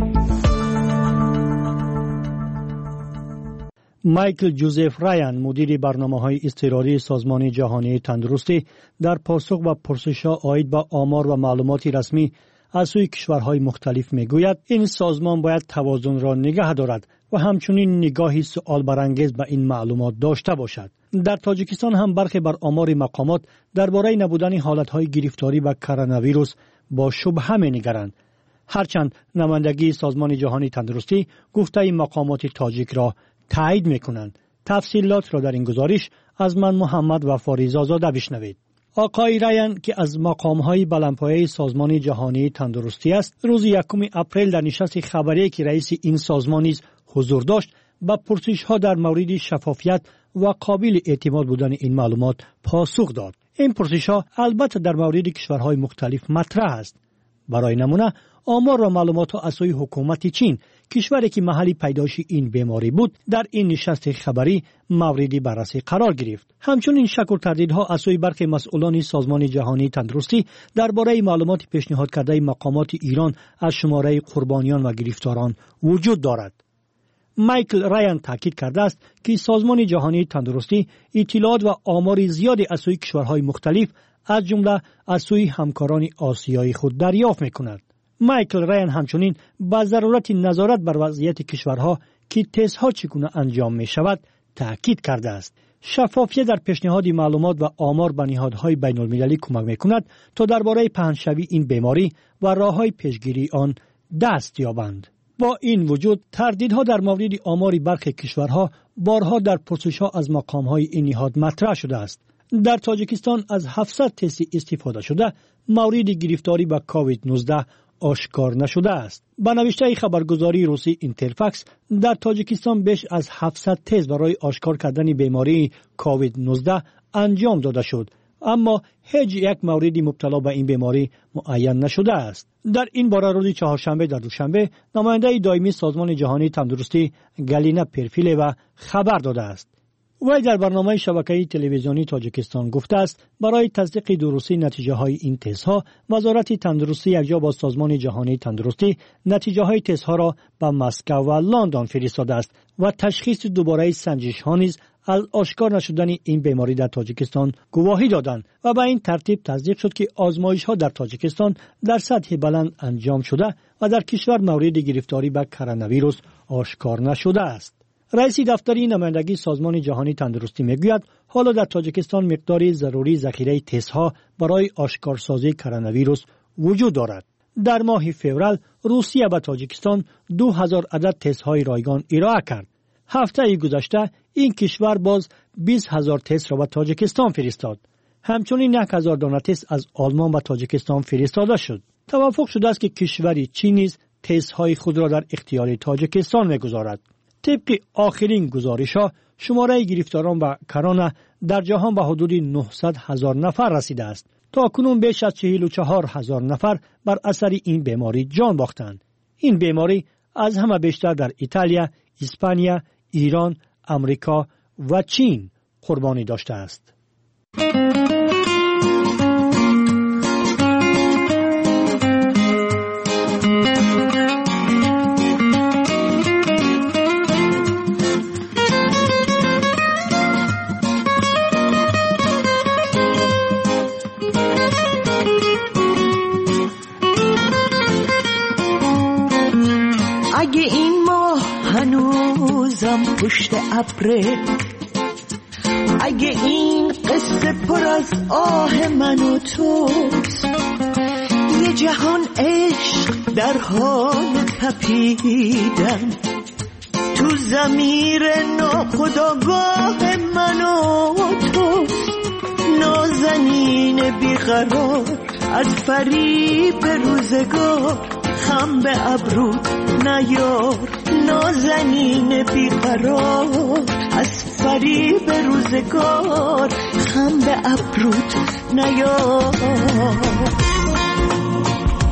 مایکل جوزف رایان، مدیر برنامه‌های اضطراری سازمان جهانی تندرستی، در پاسخ به پرسش‌ها عاید به آمار و معلومات رسمی از سوی کشورهای مختلف میگوید این سازمان باید توازن را نگه دارد و همچنین نگاهی سؤال برانگیز به این معلومات داشته باشد. در تاجیکستان هم برخی بر آمار مقامات درباره نبودن حالت‌های گرفتاری به کرونا ویروس با شبهه می‌نگرند. هرچند نمایندگی سازمان جهانی تندرستی گفته این مقامات تاجیک را تایید میکنند. تفصیلات را در این گزارش از من محمد و فاریزا زاده بشنوید. آقای رایان که از مقام‌های بلندپایه سازمان جهانی تندرستی است، روز یکم اپریل در نشست خبری که رئیس این سازمان نیز حضور داشت، با پرسش‌ها در مورد شفافیت و قابل اعتماد بودن این معلومات پاسخ داد. این پرسش‌ها البته در مورد کشورهای مختلف مطرح است. برای نمونه آمار و معلومات از سوی حکومت چین، کشوری که محل پیدایش این بیماری بود، در این نشست خبری مورد بررسی قرار گرفت. همچنین شک و تردیدها از سوی برخی مسئولان سازمان جهانی تندرستی درباره معلومات پیشنهاد کرده مقامات ایران از شماره قربانیان و گرفتاران وجود دارد. مایکل رایان تاکید کرده است که سازمان جهانی تندرستی اطلاعات و آمار زیادی از سوی کشورهای مختلف از جمله از سوی همکاران آسیایی خود دریافت می‌کند. مایکل رایان همچنین با ضرورت نظارت بر وضعیت کشورها که تست‌ها چگونه انجام می‌شود تاکید کرده است. شفافیت در پیشنهاد معلومات و آمار به نهادهای بین‌المللی کمک می‌کند تا درباره پهن‌شوی این بیماری و راه‌های پیشگیری آن دست یابند. با این وجود تردیدها در مورد آمار برخی کشورها بارها در پرسش‌ها از مقام‌های این نهاد مطرح شده است. در تاجیکستان از هفتصد تست استفاده شده مورد گرفتاری به کووید نوزده آشکار نشده است. به نوشته خبرگزاری روسی اینترفکس، در تاجیکستان بیش از هفتصد تست برای آشکار کردن بیماری کووید نوزده انجام داده شد، اما هیچ یک مورد مبتلا به این بیماری معین نشده است. در این باره روز چهارشنبه در دوشنبه نماینده دائمی سازمان جهانی تندرستی گالینا پرفیلوا خبر داده است. وی در برنامه شبکه تلویزیونی تاجیکستان گفته است برای تصدیق درستی نتیجه های این تست ها وزارت تندرستی یکجا با سازمان جهانی تندرستی نتیجه های تست ها را به مسکو و لندن فرستاده است و تشخیص دوباره سنجش ها نیز از آشکار نشدن این بیماری در تاجیکستان گواهی دادند و به این ترتیب تصدیق شد که آزمایش ها در تاجیکستان در سطح بلند انجام شده و در کشور مورد گرفتاری به کرونا ویروس آشکار نشده است. رئیس دفتری نمایندگی سازمان جهانی تندرستی میگوید حالا در تاجیکستان مقداری ضروری ذخیره تست ها برای آشکارسازی کرونا ویروس وجود دارد. در ماه فوریه روسیه به تاجیکستان دو هزار عدد تست های رایگان ارائه کرد. هفته گذشته این کشور باز بیست هزار تست را به تاجیکستان فرستاد. همچنین یک هزار دانه تست از آلمان به تاجیکستان فرستاده شد. توافق شده است که کشور چین نیز تست های خود را در اختیار تاجیکستان میگذارد. طبق آخرین گزارش‌ها شماره گرفتاران به کرونا در جهان به حدود نهصد هزار نفر رسیده است. تا کنون بیش از چهل و چهار هزار نفر بر اثر این بیماری جان باختند. این بیماری از همه بیشتر در ایتالیا، اسپانیا، ایران، امریکا و چین قربانی داشته است. اگه این ماه هنوزم پشت ابره، اگه این قصه پر از آه من و توست، یه جهان عشق در حال تپیدن تو ضمیر ناخودآگاه من و توست. نازنین بیقرار از فریب روزگار، خم به ابروت نیار. نازنین بیقرار از فریب روزگار، خم به ابروت نیار.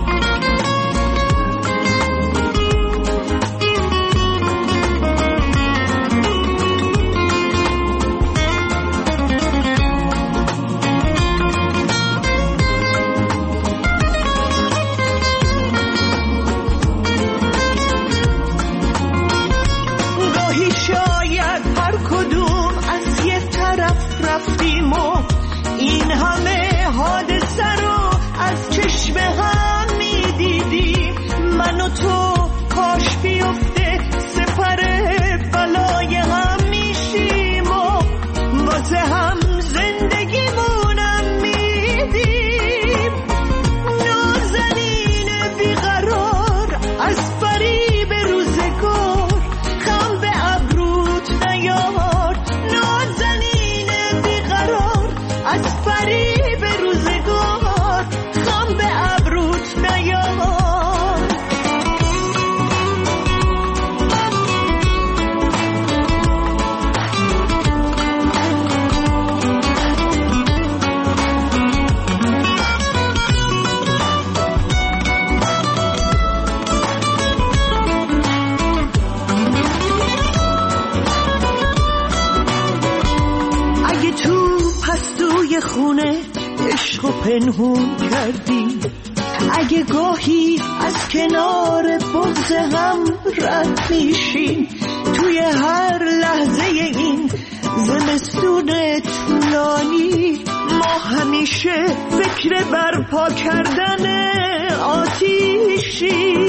خونه عشق و پنهون کردی. اگه گاهی از کنار بغض هم رد میشین، توی هر لحظه این زمستون طولانی ما همیشه فکر برپا کردن آتیشی.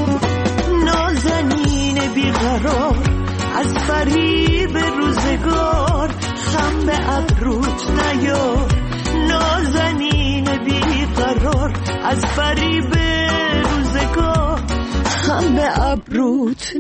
نازنین بیقرار از فریب روزگار، خم به ابروت نیار. نازنین بیقرار از فریب روزگار، خم به ابروت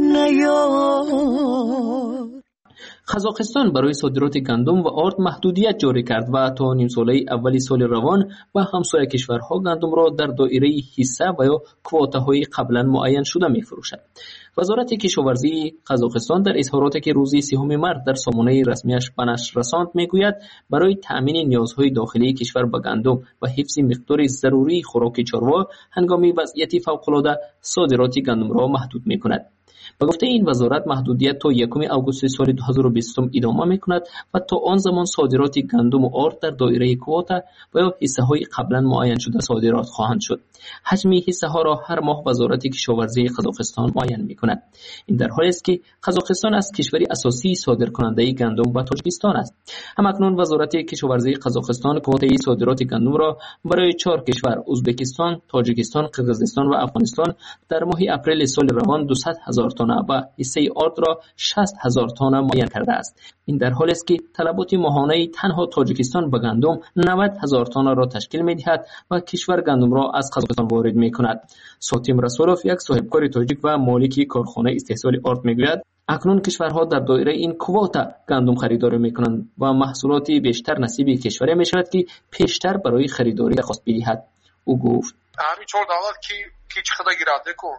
نیار. قزاقستان برای صادرات گندم و آرد محدودیت جاری کرد و تا نیم ساله اولی سال روان و همسایه کشورها گندم را در دایره حصه و یا کوتاهای قبلا معین شده می‌فروشد. وزارت کشاورزی قزاقستان در اظهاراتی که روز سوم مارس در سامانه رسمیش به نشر رساند میگوید برای تأمین نیازهای داخلی کشور به گندم و حفظ مقدار ضروری خوراک چاروا هنگام وضعیت فوق‌العاده صادرات گندم را محدود می‌کند. با گفته این وزارت محدودیت تا یکم آگوست سال دو هزار و بیست ادامه می‌کند و تا آن زمان صادرات گندم و آرد در دایره کوتا و یا حصه‌های قبلا معین شده صادرات خواهند شد. حجم حصه‌ها را هر ماه وزارت کشاورزی قزاقستان معین می‌کند. این در حالی است که قزاقستان از کشوری اساسی صادرکننده گندم به تاجیکستان است. همکنون وزارت کشاورزی قزاقستان کوتای صادرات گندم را برای چهار کشور ازبکستان، تاجیکستان، قرقیزستان و افغانستان در ماه اپریل سال روان دویست هزار تن و حصه آرد را شصت هزار تن معین کرده است. این در حالی است که طلبات ماهانه تنها تاجیکستان به گندم نود هزار تن را تشکیل می‌دهد و کشور گندم را از قزاقستان وارد می‌کند. ساتیم رسولوف یک صاحبکار تاجیک و مالک کارخانه استحصال آرد می‌گوید اکنون کشورها در دایره این کوتا گندم خریداری می‌کنند و محصولات بیشتر نصیب کشوری می‌شود که پیشتر برای خریداری درخواست بدهد. او گفت همین چهار دولت کی کی چه خدا گیراده کن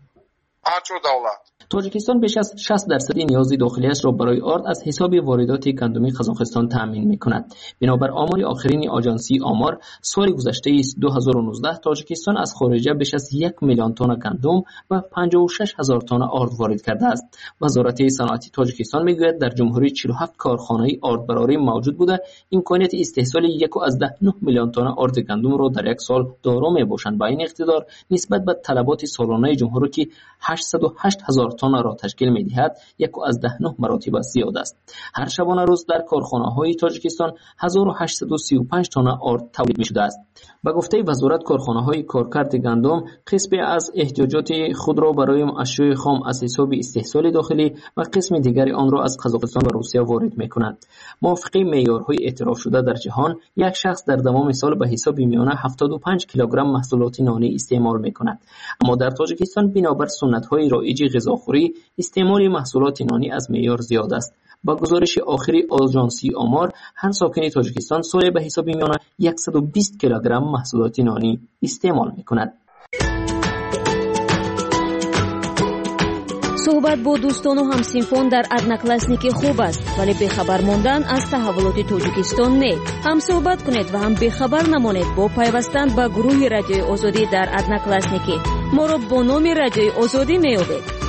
آچو دولت تاجیکستان بیش از شصت درصد نیاز داخلیش را برای آرد از حساب واردات گندم قزاقستان تامین می‌کند. بنابر آمار آخرین آژانسی آمار سال گذشته دو هزار و نوزده تاجیکستان از خارج بیش از یک میلیون تن گندم و پنجاه و شش هزار تن آرد وارد کرده است. وزارت صنعت تاجیکستان میگوید در جمهوری چهل و هفت کارخانه آردبراری موجود بوده امکانیت استحصال یک و ده میلیون تن آرد گندم را در یک سال دارا میباشند. با این اقتدار نسبت به طلبات سالانه جمهوری که هشتصد و هشت هزار تن را تشکیل می‌دهد یک و ده مراتب زیاد است. هر شبانه روز در کارخانه‌های تاجیکستان هزار و هشتصد و سی و پنج تن آرد تولید می‌شده است. به گفته وزارت کارخانه‌های کارکرد گندم قسمی از احتیاجات خود را برای اشیاء خام از حساب استحصال داخلی و قسم دیگری آن را از قزاقستان و روسیه وارد می‌کنند. موافق معیارهای اعتراف شده در جهان یک شخص در تمام سال به حساب میانه هفتاد و پنج کیلوگرم محصولات نانی استعمال می‌کند. اما در تاجیکستان بنابر سنت‌های رایج غذاخوری استعمال محصولات نانی از معیار زیاد است. با گزارش آخری آژانسی آمار هر ساکن تاجیکستان سالی به حساب میانه صد و بیست کیلوگرم محصولات نانی استعمال می‌کند. صحبت با دوستان و همسینفان در ادناکلاسنیک خوب است، ولی بخبر موندن از تحولات تاجیکستان نه. هم صحبت کنید و هم بخبر نمانید با پیوستن به گروه رادیوی آزادی در ادناکلاسنیک. ما را با نام رادیوی آزادی می‌یابید.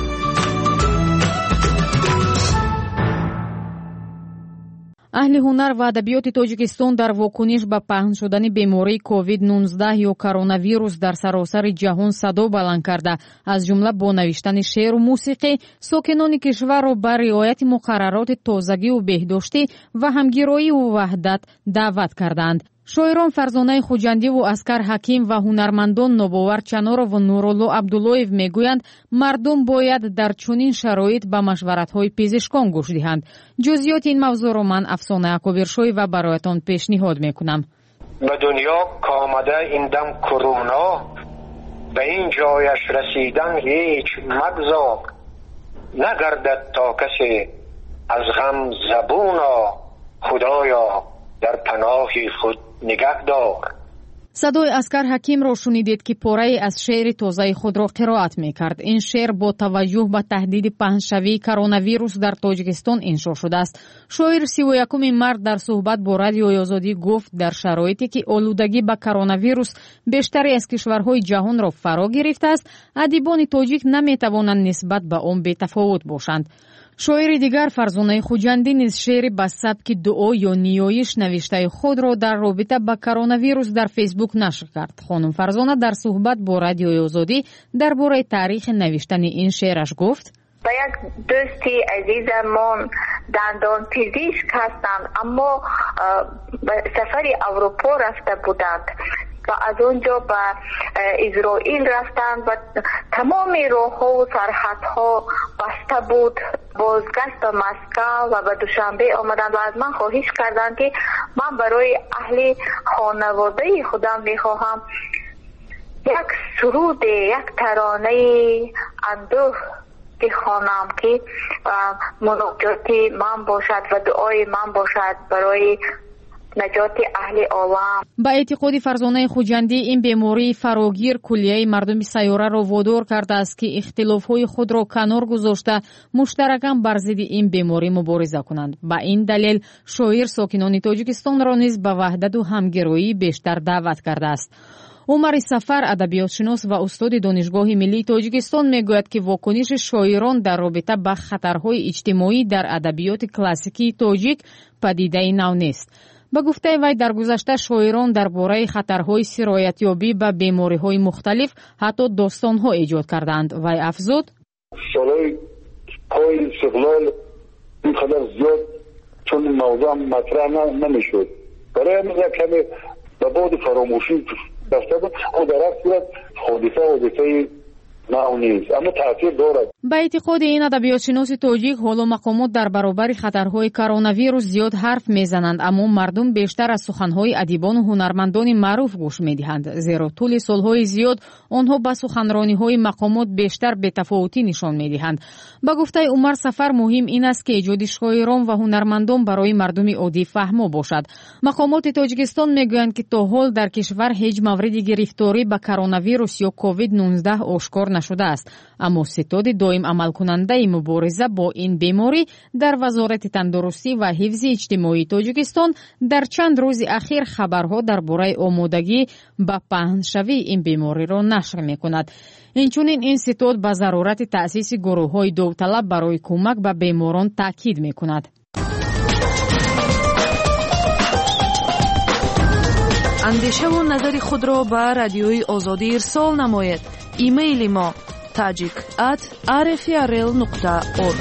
اهل هنر و ادبیات تاجیکستان در واکنش به پهن شدن بیماری کووید نوزده یا کرونا ویروس در سراسر جهان صدا بلند کرده، از جمله با نوشتن شعر و موسیقی ساکنان کشور را به رعایت مقررات تازگی و بهداشتی و همگرایی و وحدت دعوت کردند. شاعران فرزانه خوجندی و اسکر حکیم و هنرمندان نوباور چنارov و نورالله عبداللهیو میگویند مردم باید در چنین شرایط به مشورت‌های پزشکان گوش دهند. جزئیات این موضوع را من افسانه اکبرشوی و برایتان پیشنهاد میکنم. به دنیا که آمده این دم کرونا، به این جایش رسیدن هیچ مگذار. نگردد تا کسی از غم زبونا، خدایا در پناهی خود نگه دار. صدای اسکر حکیم را شنیدید که پاره از شعر تازه خود را قرائت می‌کرد. این شعر با توجه به تهدید پهنشوی کرونا ویروس در تاجیکستان انشا شده است. شاعر سی و یکم مارس در صحبت با رادیوی آزادی گفت در شرایطی که آلودگی به کرونا ویروس بیشتری از کشورهای جهان را فرا گرفته است، ادیبان تاجیک نمی‌توانند نسبت به آن بی‌تفاوت باشند. شاعر دیگر فرزانه خوجندی نیز شعری به سبک دعا یا نیایش نوشته خود را در رابطه با کرونا ویروس در فیسبوک نشر کرد. خانم فرزانه در صحبت با رادیوی آزادی درباره تاریخ نوشتن این شعرش گفت: با یک دوستی عزیزمان دندان پزشک هستند، اما به سفری اروپا رفته بودند و از اونجا به اسرائیل رفتند و تمام راه‌ها و سرحدها بسته بود. بازگشت به مسکو و به دوشنبه آمدند و از من خواهش کردند که من برای اهل خانواده خودم میخواهم یک سرود، یک ترانه اندوه بخوانم که مناجات من باشد و دعای من باشد برای نجات اهل عالم. با اعتقاد فرزانه خوجندی، این بیماری فراگیر کلیه مردم سیاره را وادار کرده است که اختلاف‌های خود را کنار گذاشته مشترکاً بر ضد این بیماری مبارزه کنند. با این دلیل شاعر ساکنان تاجیکستان را نیز به وحدت و همگرایی بیشتر دعوت کرده است. عمر سفر، ادبیاتشناس و استاد دانشگاه ملی تاجیکستان میگوید که واکنش شاعران در رابطه با خطرهای اجتماعی در ادبیات کلاسیکی تاجیک پدیده نو نیست. با گفته وی در گذشته شاعران درباره خطرهای سرایتیابی به بیماری‌های مختلف حتی داستان‌ها ایجاد کردند. وی افزود: سالهای پای استقلال اینقدر زیاد چون موضوع مطرح نمیشد، برای همین کمی به بعد فراموشی بسته بود. او در هر صورت حادثه حادثه نه نیست، اما تاثیر دارد. به اعتقاد این ادبیاتشناس تاجیک، حالا مقامات در برابر خطرهای کرونا ویروس زیاد حرف میزنند، اما مردم بیشتر از سخنهای ادیبان و هنرمندان معروف گوش میدهند، زیرا طول سالهای زیاد آنها با سخنرانی‌های مقامات بیشتر بی‌تفاوتی نشان میدهند. با گفته عمر سفر، مهم این است که ایجاد شاعران و هنرمندان برای مردم عادی فهمو باشد. مقامات تاجیکستان میگویند که تا حال در کشور هیچ مورد گرفتاری با کرونا ویروس یا کووید نوزده آشکار نشده است، اما ستاد دائم عمل کننده مبارزه با این بیماری در وزارت تندرستی و حفظ اجتماعی تاجیکستان در چند روز اخیر خبرها درباره آمادگی به پهن‌شوی این بیماری را نشر می‌کند. اینچنین این ستاد به ضرورت تأسیس گروه‌های داوطلب برای کمک به بیماران تاکید می‌کند. اندیشه و نظر خود را به رادیوی آزادی ارسال نماید. ایمیل ما tajik at r f r l nokta org.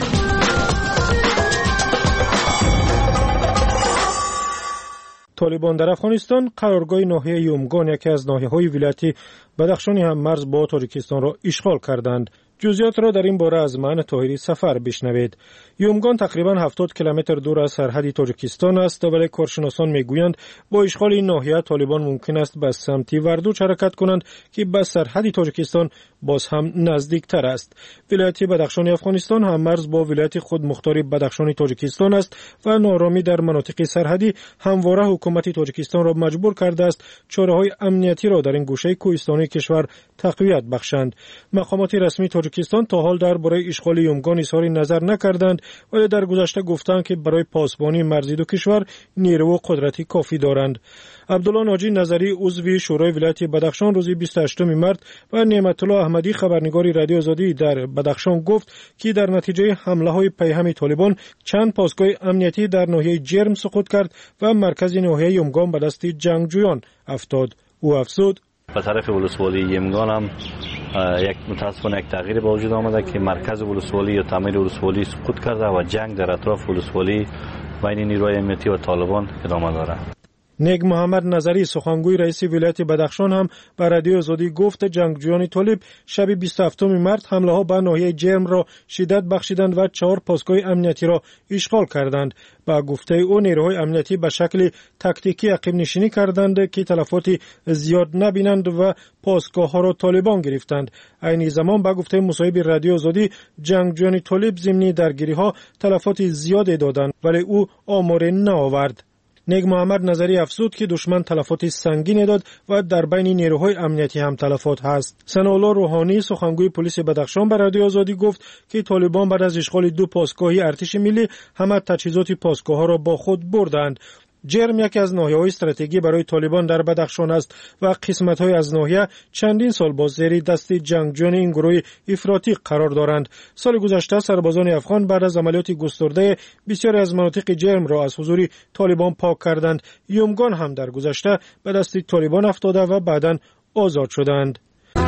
طالبان در افغانستان قرارگاه ناحیه یومگان، یکی از ناحیه‌های ولایت بدخشان هم مرز با تاجیکستان را اشغال کردند. جزئیات را در این باره از معین طاهری سفر بشنوید. یومگان تقریباً هفتاد کیلومتر دور از سرحد تاجیکستان است، ولی کارشناسان میگویند با اشغال این ناحیه طالبان ممکن است به سمت وردوچ حرکت کنند که به سرحد تاجیکستان باز هم نزدیکتر است. ولایت بدخشان افغانستان هم مرز با ولایت خود مختار بدخشان تاجیکستان است و نارامی در مناطق سرحدی همواره حکومت تاجیکستان را مجبور کرده است چاره‌های امنیتی را در این گوشه کوهستانی کشور تقویت بخشند. مقامات رسمی تاجیکستان تا حال درباره اشغال یومگان اظهار نظر نکردند، ولی در گذشته گفتند که برای پاسبانی مرزی دو کشور نیرو و قدرتی کافی دارند. عبدالله ناجی نظری، عضو شورای ولایت بدخشان، روز بیست و هشتم مارس و نعمت الله احمدی، خبرنگار رادیو آزادی در بدخشان، گفت که در نتیجه حمله‌های پیهم طالبان چند پاسگاه امنیتی در ناحیه جرم سقوط کرد و مرکز ناحیه یومگان به دست جنگجویان افتاد. او افزود: به طرف ولسوالی یمگان هم یک متاسفانه یک تغییر به وجود آمده که مرکز ولسوالی یا تعمیر ولسوالی سقوط کرده و جنگ در اطراف ولسوالی بین نیروهای امنیتی و طالبان ادامه دارد. نیک محمد نظری، سخنگوی رئیس ولایت بدخشان، هم به رادیو آزادی گفت جنگجویان طالب شب بیست و هفتم مارس حمله ها به ناحیه جرم را شدت بخشیدند و چهار پاسگاه امنیتی را اشغال کردند. با گفته او نیروهای امنیتی به شکل تاکتیکی عقب نشینی کردند که تلفاتی زیاد نبینند و پاسگاه ها را طالبان گرفتند. عین زمان با گفته مصاحب رادیو آزادی جنگجویان طالب ضمن درگیری ها تلفات زیاد دادند، ولی او آمار نآورد. نیک محمد نظری افزود که دشمن تلفات سنگین داد و در بین نیروهای امنیتی هم تلفات هست. ثناءالله روحانی، سخنگوی پلیس بدخشان، به رادیو آزادی گفت که طالبان بعد از اشغال دو پاسگاه ارتش ملی همه تجهیزات پاسگاه ها را با خود بردند. جرم یکی از ناحیه‌های استراتژیکی برای طالبان در بدخشان است و قسمت‌های از ناحیه چندین سال با زیر دست جنگجویان این گروه افراطی قرار دارند. سال گذشته سربازان افغان بعد از عملیات گسترده بسیاری از مناطق جرم را از حضور طالبان پاک کردند. یومگان هم در گذشته به دست طالبان افتاده و بعداً آزاد شدند.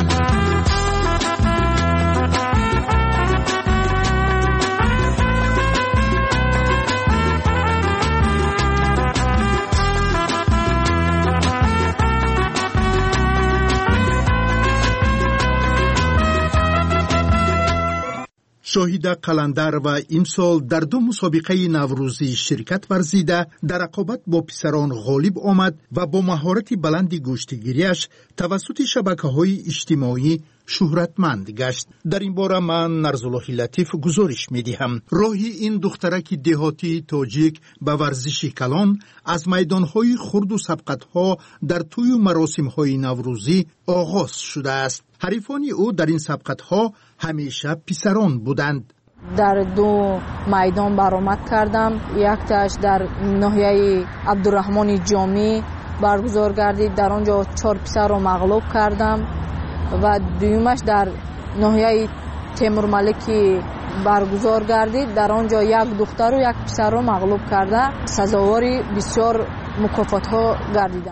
شاهد قلندر و امسال در دو مسابقه نوروزی شرکت ورزیده در رقابت با پسران غالب آمد و با مهارت بلند گوشتگیریش توسط شبکه‌های اجتماعی شهرتمند گشت. در این باره من نرزالله لطیف گزارش می‌دهم. راهی این دخترک دهاتی تاجیک به ورزش کلان از میدان‌های خرد و سبقت‌ها در طی مراسم‌های نوروزی آغاز شده است. حریفان او در این سبقت‌ها همیشه پسران بودند. در دو میدان برآمد کردم. یکتاش در ناحیه عبدالرحمن جامی برگزار گردید، در آنجا چهار پسر را مغلوب کردم و دویمش در ناحیه تیمور ملکی برگزار گردید، در آنجا یک دختر و یک پسر را مغلوب کرده سزاوار بسیار مکافات ها گردیدم.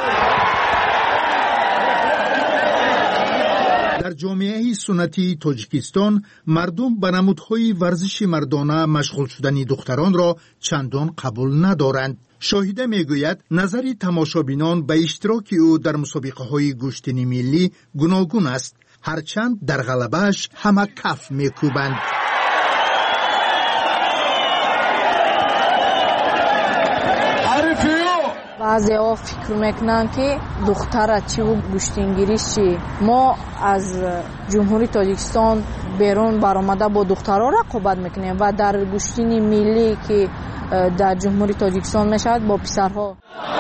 در جامعه سنتی تاجیکستان مردم به نمودهای ورزش مردانه مشغول شدن دختران را چندان قبول ندارند. شاهده میگوید نظر تماشابینان به اشتراک او در مسابقه های گشتنی ملی گوناگون است، هرچند در غلبه‌اش همه کف میکوبند. بعضی ها فکر میکنن که دختر چی و گشتنگیری چی. ما از جمهوری تاجیکستان بیرون برآمده با دخترها رقابت میکنیم و در گشتنی ملی که در جمهوری تاجیکستان میشود با پسرها.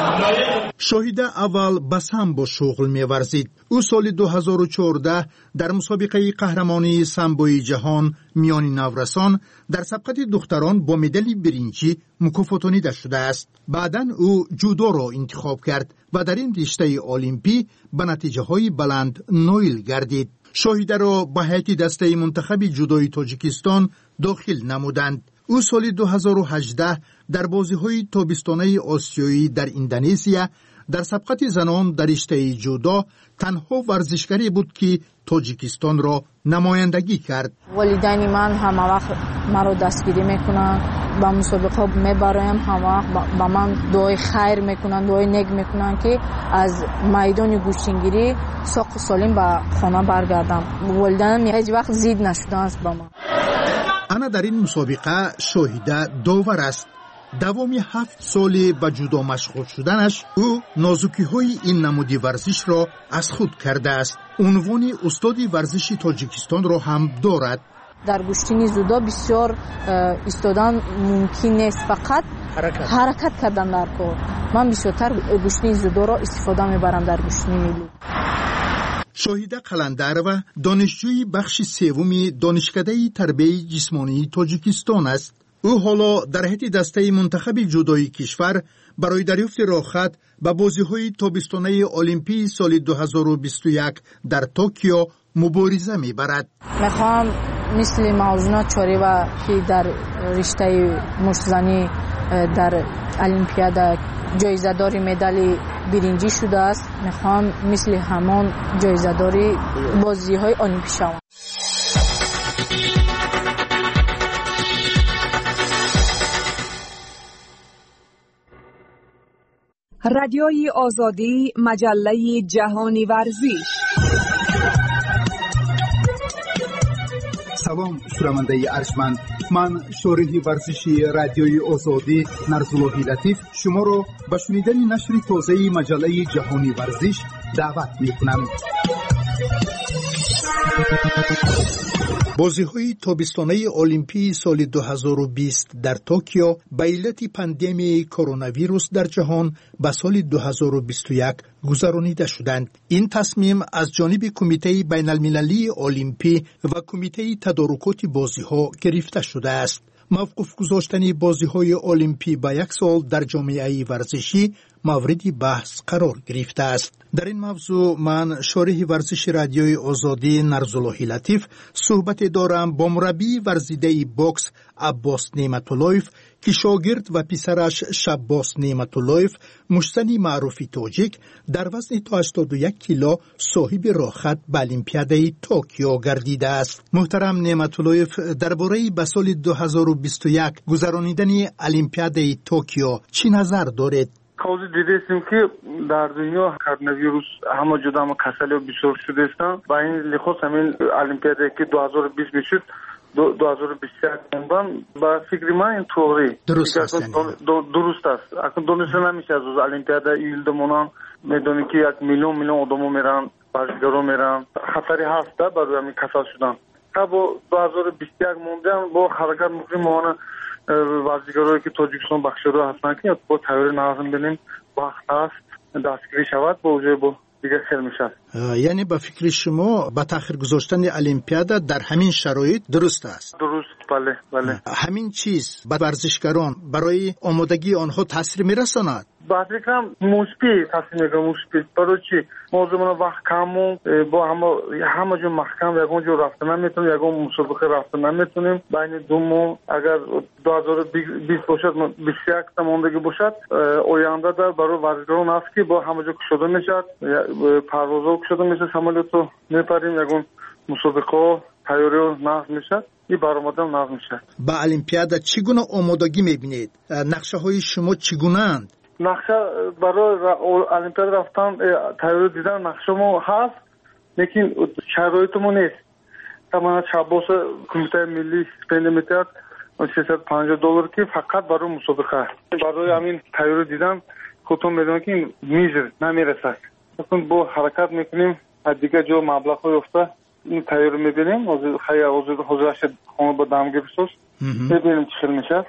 شاهده اول بس هم با شغل میورزید. او سال دو هزار و چهارده در مسابقه قهرمانی سامبوی جهان میان نورسان در سبقت دختران با مدال برنجی مکافاتانیده شده است. بعداً او جودو را انتخاب کرد و در این رشته المپی به نتیجه های بلند نایل گردید. شاهده را به هیئت دسته منتخب جودوی تاجیکستان داخل نمودند. او سال دو هزار و هجده در بازی‌های تابستانه آسیایی در اندونزیا در سبقت زنان در رشته جودو تنها ورزشکاری بود که تاجیکستان را نمایندگی کرد. والدین من همه وقت مرا دستگیری میکنن، با مسابقه میبرایم، همه وقت با من دعای خیر میکنن، دعای نیک میکنن که از میدان گوشتنگیری ساق سالم به خانه برگردم. والدینم هیچ وقت زید نشدن با من. انا در این مسابقه شاهده داور است. دوامی هفت سالی به جودو مشغول شدنش او نازکی های این نمودی ورزش را از خود کرده است. عنوان استادی ورزش تاجیکستان را هم دارد. در گشتنی جودو بسیار ایستادن ممکن نیست، فقط حرکت, حرکت کردن در کار. من بیشتر گشتنی جودو را استفاده میبرم در گشتنی ملی. شاهده قلندر و دانشجوی بخش سوم دانشکده تربیت جسمانی تاجیکستان است. او حالا در هیئت دسته منتخب جودوی کشور برای دریافت راهخط به بازی‌های تابستانه المپی سال دو هزار و بیست و یک در توکیو مبارزه می‌برد. می‌خوام مثل موضوع چاریوا که در رشته مشت‌زنی در المپیاد جایزه‌داری مدال برنجی شده است، می‌خوام مثل همان جایزه‌داری بازی‌های المپی شوم. رادیوی آزادی، مجله جهانی ورزش. سلام شنونده ارجمند، من شارح ورزشی رادیوی آزادی نرزالله لطیف شما را به شنیدن نشر تازه مجله جهانی ورزش دعوت می‌کنم. بازی‌های تابستانه المپی سال دو هزار و بیست در توکیو به علت پاندمی کرونا ویروس در جهان به سال دو هزار و بیست و یک گذرانیده شدند. این تصمیم از جانب کمیته بین المللی المپی و کمیته تدارکات بازی‌ها گرفته شده است. موقف گذاشتن بازی‌های المپی به یک سال در جامعه ورزشی مورد بحث قرار گرفته است. در این موضوع من شارح ورزش رادیوی آزادی نرزالله لطیف صحبت دارم با مربی ورزیده باکس عباس نعمت‌اللهیف که شاگرد و پسرش شباس نعمت‌اللهیف مشتنی معروفی تاجیک در وزن تا هشتاد و یک کیلو صاحب راحت به المپیادای توکیو گردیده است. محترم نعمت‌اللهیف، درباره به سال دو هزار و بیست و یک گذرانیدن المپیادای توکیو چی نظر دارید؟ کاوزی دیدیم که در دنیا کرونا همه جدا همه کسلی بسیار شده استن و این لحاظ همین المپیادی که دو هزار و بیست میشد دو هزار و بیست و یک من با فکر من این طوری درست است. درست است. اکنون دونسته نمیشه از المپیاد ایلدمونان میدونی که یک میلیون میلیون آدمو میرن، بازیگرا میرن، خطری هست برای همین کسل شدن. تا با دو هزار و بیست و یک موندن با حرکت میکنیم مانا بازیگرایی که تاجیکستان بخشیده هستن که با تیاری نازم بینیم وقت است دستگیری شود با وجه با دیگه خیلی میشه. یعنی با فکر شما با تاخیر گذاشتن المپیاد در همین شرایط درست است؟ درست، بله بله. همین چیز با ورزشکاران برای آمادگی آنها تاثیر میرساند؟ بعضی کم مثبت تاثیر میگه مثبت. برای چی؟ موضوع وقت کمون با همه همه جو محکم یکون جو رفتن نمیتونیم، یکون مسابقه رفتن نمیتونیم. بین دو ماه اگر دو هزار و بیست باشد بیست و یک تمامدگی باشد آینده در برای ورزشکاران است که با همه جو کشیده میشد، پروازها کشیده میشه، سمالتو میپریم، یکون مسابقه تیاری نقض میشد، این برآمدن نقض میشه. با المپیاد چگونه آمادگی میبینید؟ نقشه های شما چگونه اند؟ نقشه برای المپیاد رفتن تیاری دیدن نقشه ما هست، لیکن شرایط ما نیست. تمام شباس کمیته ملی استپند میتاد سیصد و پنجاه دلار که فقط برای مسابقه برای همین تیاری دیدن خودتون میدونید که میزر نمیرسد. اصلا با حرکت میکنیم دیگه جو مبلغ های افته این تیاری میبینیم خیلی حضورش خونه با دمگی بسوز میبینیم چی میشه.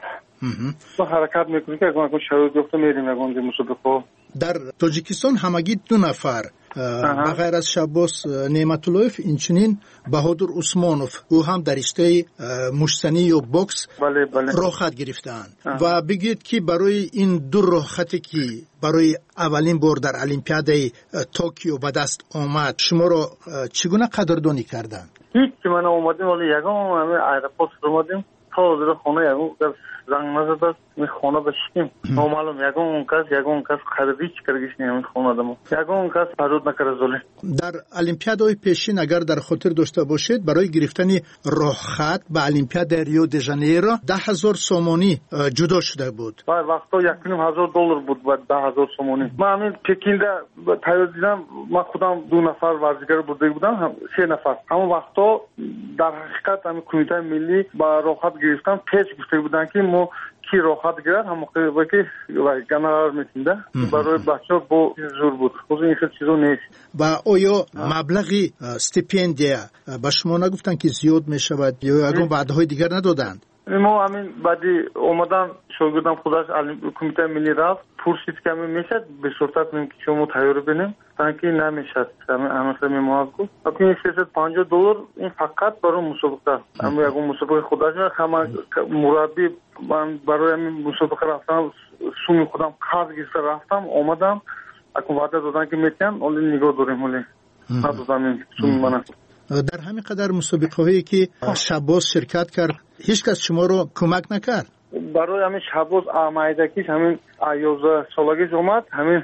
با حرکت میکنیم که اگر شرایط افته میریم اگر مسابقه. در تاجیکستان همگی دو نفر بغیر از شباس نعمت‌اللهیف اینچنین بهادر عثمانوف او هم در رشته مشتنی یا باکس بله بله. راحت گرفتند و بگید که برای این دو راحتی که برای اولین بار در المپیادای توکیو به دست آمد شما را چگونه قدردانی کردند؟ هیچ من اومدیم ولی یگان همه ایرپورت اومدیم تا در خونه یگان زنگ نزد می خونه بشیم نامعلوم یگان اون کس یگان اون کس خریدی چی کرگیش نیم خونه دمو یگان اون کس پرود نکرده زوله. در المپیادهای پیشین اگر در خاطر داشته باشید برای گرفتن راحت به المپیاد ریو دی ژانیرو ده هزار سومانی جدا شده بود. بله وقتا یک و نیم هزار دلار بود و ده هزار سومانی. من همین پکینده تیار دیدم من خودم دو نفر ورزشکار بوده بودم سه نفر همون وقتا در حقیقت همین کمیته ملی با راحت گرفتن پیش گفته بودن که ما کی راحت گرفت هم موقع که گنرال میتونده برای بچه‌ها با زور بود. خود این خیلی چیزا نیست. و آیا مبلغی استیپندیا به شما نگفتن که زیاد میشود یا اگر بعدهای دیگر ندادند؟ ما همین بعدی اومدن شاگردم خودش کمیته ملی رفت پرسید که همین میشد به صورت نیم که شما تیاری بینیم تانکی نمیشد همین همه میمواد گفت اکنون سیصد و پنجاه دلار این فقط برای مسابقه اما یک مسابقه خودش همه مربی من برای همین مسابقه رفتم سومی خودم خاص گیسته رفتم اومدم اکنون وعده دادن که میتیم ولی نگاه داریم ولی ندادم این سومی منم. در همین قدر مسابقه هایی که شباز شرکت کرد هیچ کس شما رو کمک نکرد؟ برای همین شباز آمایدگیش همین یازده سالگیش اومد همین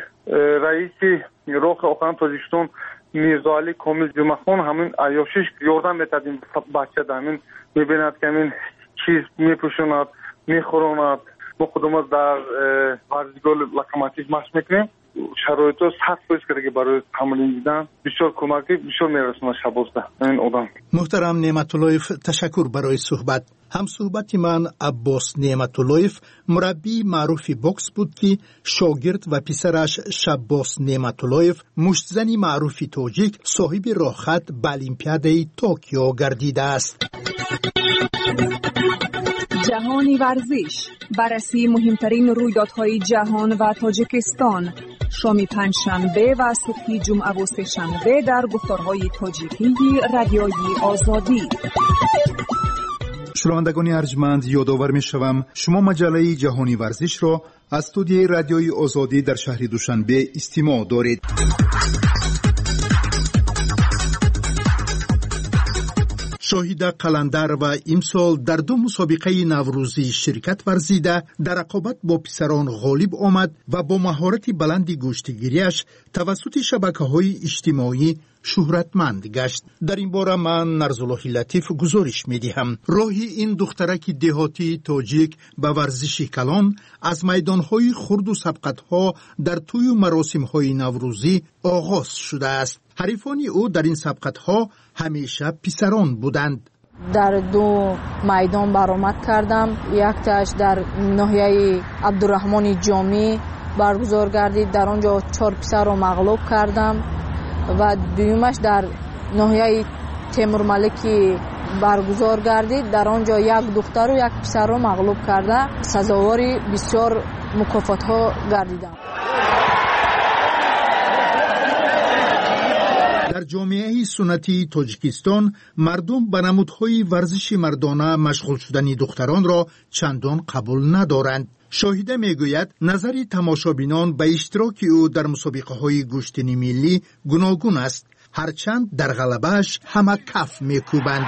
رئیسی روح اوکراین تاجیکستان میرزا علی کامل جمعخان همین عیاشیش یاردم میتادیم بچه همین میبیند که همین چیز میپوشوند میخوراند ما خودمون در ورزشگاه لوکوموتیو مشق میکنیم شرایط رو سخت پیش کرده که برای تمرین دیدن بسیار کمکی بسیار میرسونه شبازده این آدم. محترم نعمت‌اللهیف تشکر برای صحبت. هم صحبت من عباس نعمت‌اللهیف مربی معروفی باکس بود که شاگرد و پسرش شباس نعمت‌اللهیف مشتزنی معروفی تاجیک صاحب راحت به المپیادای توکیو گردیده است. جهانی ورزش بررسی مهمترین رویدادهای جهان و تاجیکستان شام پنجشنبه و صبح جمعه و سه‌شنبه در گفتارهای تاجیکی رادیوی آزادی. شنوندگان ارجمند، یادآور می‌شوم شما مجله جهانی ورزش را از استودیوی رادیوی آزادی در شهر دوشنبه استماع دارید. شاهد قلندر و امسال در دو مسابقه نوروزی شرکت ورزیده در رقابت با پسران غالب آمد و با مهارت بلند گوشتگیریش توسط شبکه‌های اجتماعی شهرتمند گشت. در این باره من نرزالله لطیف گزارش می‌دهم. راهی این دخترک دهاتی تاجیک به ورزش کلان از میدان‌های خرد و سبقت‌ها در طی مراسم‌های نوروزی آغاز شده است. حریفان او در این سبقت‌ها همیشه پسران بودند. در دو میدان برآمد کردم. یک تاش در ناحیه عبدالرحمن جامی برگزار گردید، در آنجا چهار پسر را مغلوب کردم و دویمش در ناحیه تیمور ملکی برگزار گردید، در آنجا یک دختر و یک پسر را مغلوب کرده سزاواری بسیار مکافات ها گردیدم. در جامعه سنتی تاجیکستان مردم به نمودهای ورزش مردانه مشغول شدن دختران را چندان قبول ندارند. شاهده میگوید نظر تماشابینان به اشتراک او در مسابقه های گشتنی ملی گوناگون است، هرچند در غلبهش همه کف میکوبند.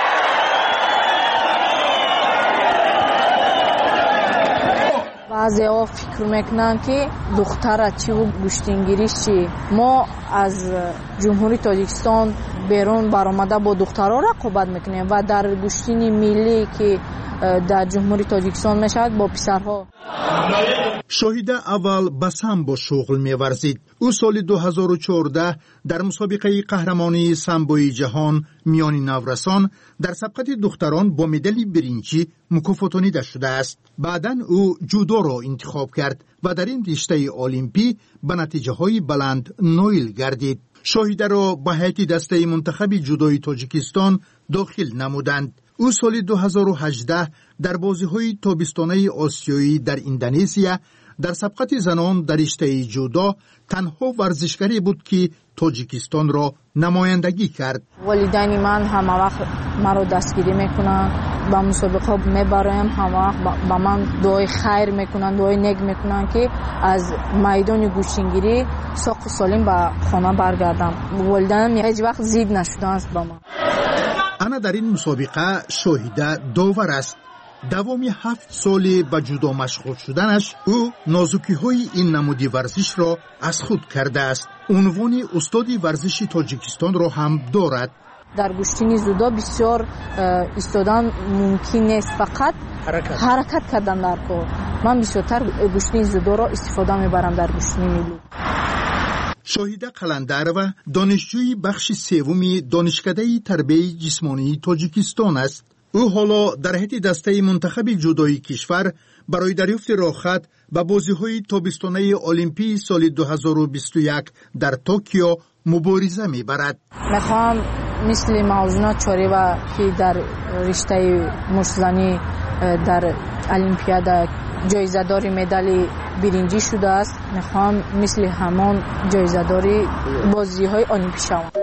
بعضی ها فکر میکنن که دختر چی و گشتنگیریش چی. ما از جمهوری تاجیکستان بیرون برآمده با دخترها رقابت میکنیم و در گشتنی ملی که در جمهوری تاجیکستان میشود با پسرها. شاهده اول بسم با شغل میورزید. او سال دو هزار و چهارده در مسابقه قهرمانی سامبوی جهان میان نورسان در سبقت دختران با مدال برنجی مکافاتانیده شده است. بعداً او جودو را انتخاب کرد و در این رشته المپی به نتیجه های بلند نایل گردید. شاهده را به هیئت دسته منتخب جودوی تاجیکستان داخل نمودند. او سال دو هزار و هجده در بازی‌های تابستانه آسیایی در اندونزیا در سبقت زنان در رشته جودو تنها ورزشکاری بود که تاجیکستان را نمایندگی کرد. والدین من همه وقت مرا دستگیری میکنن، با مسابقه میبرم، همه وقت با من دعای خیر میکنن، دعای نیک میکنن که از میدان گوشتنگیری ساق و سالم به خانه برگردم. والدینم هیچ وقت ضد نشدن با من. انا در این مسابقه شاهده داور است. دوامی هفت سالی به جودو مشغول شدنش او نازکی های این نمودی ورزش را از خود کرده است. عنوان استادی ورزش تاجیکستان را هم دارد. در گشتنی جودو بسیار ایستادن ممکن نیست، فقط حرکت, حرکت کردن در کار. من بسیارتر گشتنی جودو را استفاده میبرم در گشتنی ملی. شاهده قلندر و دانشجوی بخش سومی دانشکده تربیت جسمانی تاجیکستان است. او حالا در هیئت دسته منتخب جودوی کشور برای دریافت راهخط به بازی‌های تابستانه المپی سال دو هزار و بیست و یک در توکیو مبارزه می‌برد. می‌خوام مثل موضوع چاریوا که در رشته مشت‌زنی در المپیاد جایزه‌دار مدال برنجی شده است، می‌خوام مثل همان جایزه‌دار بازی‌های المپی شوم.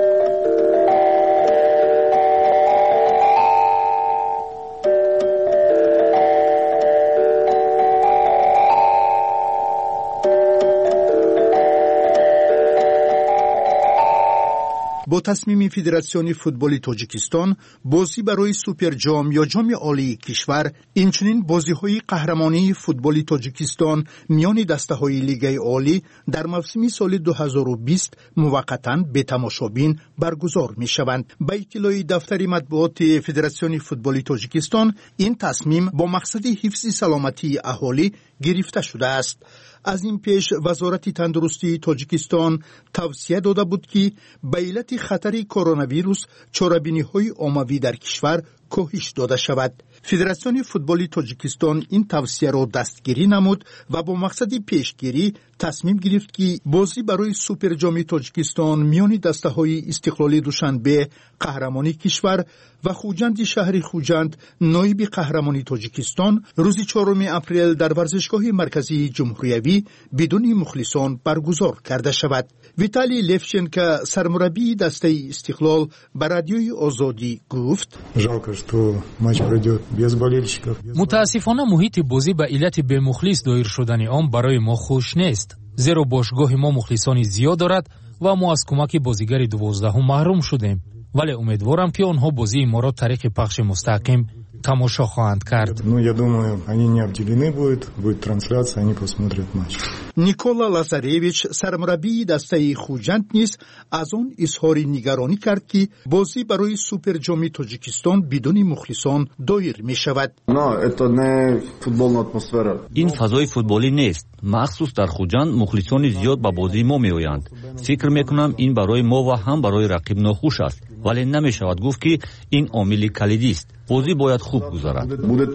با تصمیم فدراسیون فوتبال تاجیکستان بازی برای سوپر جام یا جام عالی کشور، اینچنین بازی‌های قهرمانی فوتبال تاجیکستان میان دسته‌های لیگ عالی در موسم سال دو هزار و بیست موقتاً به تماشابین برگزار می‌شوند. به اطلاع دفتر مطبوعات فدراسیون فوتبال تاجیکستان این تصمیم با مقصد حفظ سلامتی اهالی گرفته شده است. از این پیش وزارت تندرستی تاجیکستان توصیه داده بود که به علت خطر کرونا ویروس چاره‌بینی‌های عمومی در کشور کاهش داده شود. فدراسیون فوتبال تاجیکستان این توصیه را دستگیری نمود و با مقصد پیشگیری تصمیم گرفت که بازی برای سوپر جام تاجیکستان میان دسته‌های استقلالی دوشنبه قهرمانی کشور و خوجند شهر خوجند نایب قهرمانی تاجیکستان روز چهارم اپریل در ورزشگاه مرکزی جمهوریوی بدون مخلصان برگزار کرده شود. ویتالی لفچنکو سرمربی دسته استقلال به رادیوی آزادی گفت: что матч пройдет без болельщиков. متاسفانه محیط بازی به علت به مخلص دایر شدن آن برای ما خوش نیست. زیرا باشگاه ما مخلصانی زیاد دارد و ما از کمک بازیگر دوازدهم محروم شدیم. ولی امیدوارم که آنها بازی ما را طریق پخش مستقیم تماشا خواهند کرد. Ну, я думаю, они не обделены будут, будет трансляция, они посмотрят матч. نیکولا لازارевич سرمربی دسته خوجند نیز از آن اظهار نگرانی کرد که بازی برای سوپر جام تاجیکستان بدون مخلصان دایر می شود. این فضای فوتبالی نیست. مخصوص در خوجند مخلصان زیاد به بازی ما می آیند. فکر می کنم این برای ما و هم برای رقیب ناخوش است. ولی نمی شود گفت که این عامل کلیدی است. بازی باید خوب گذرد.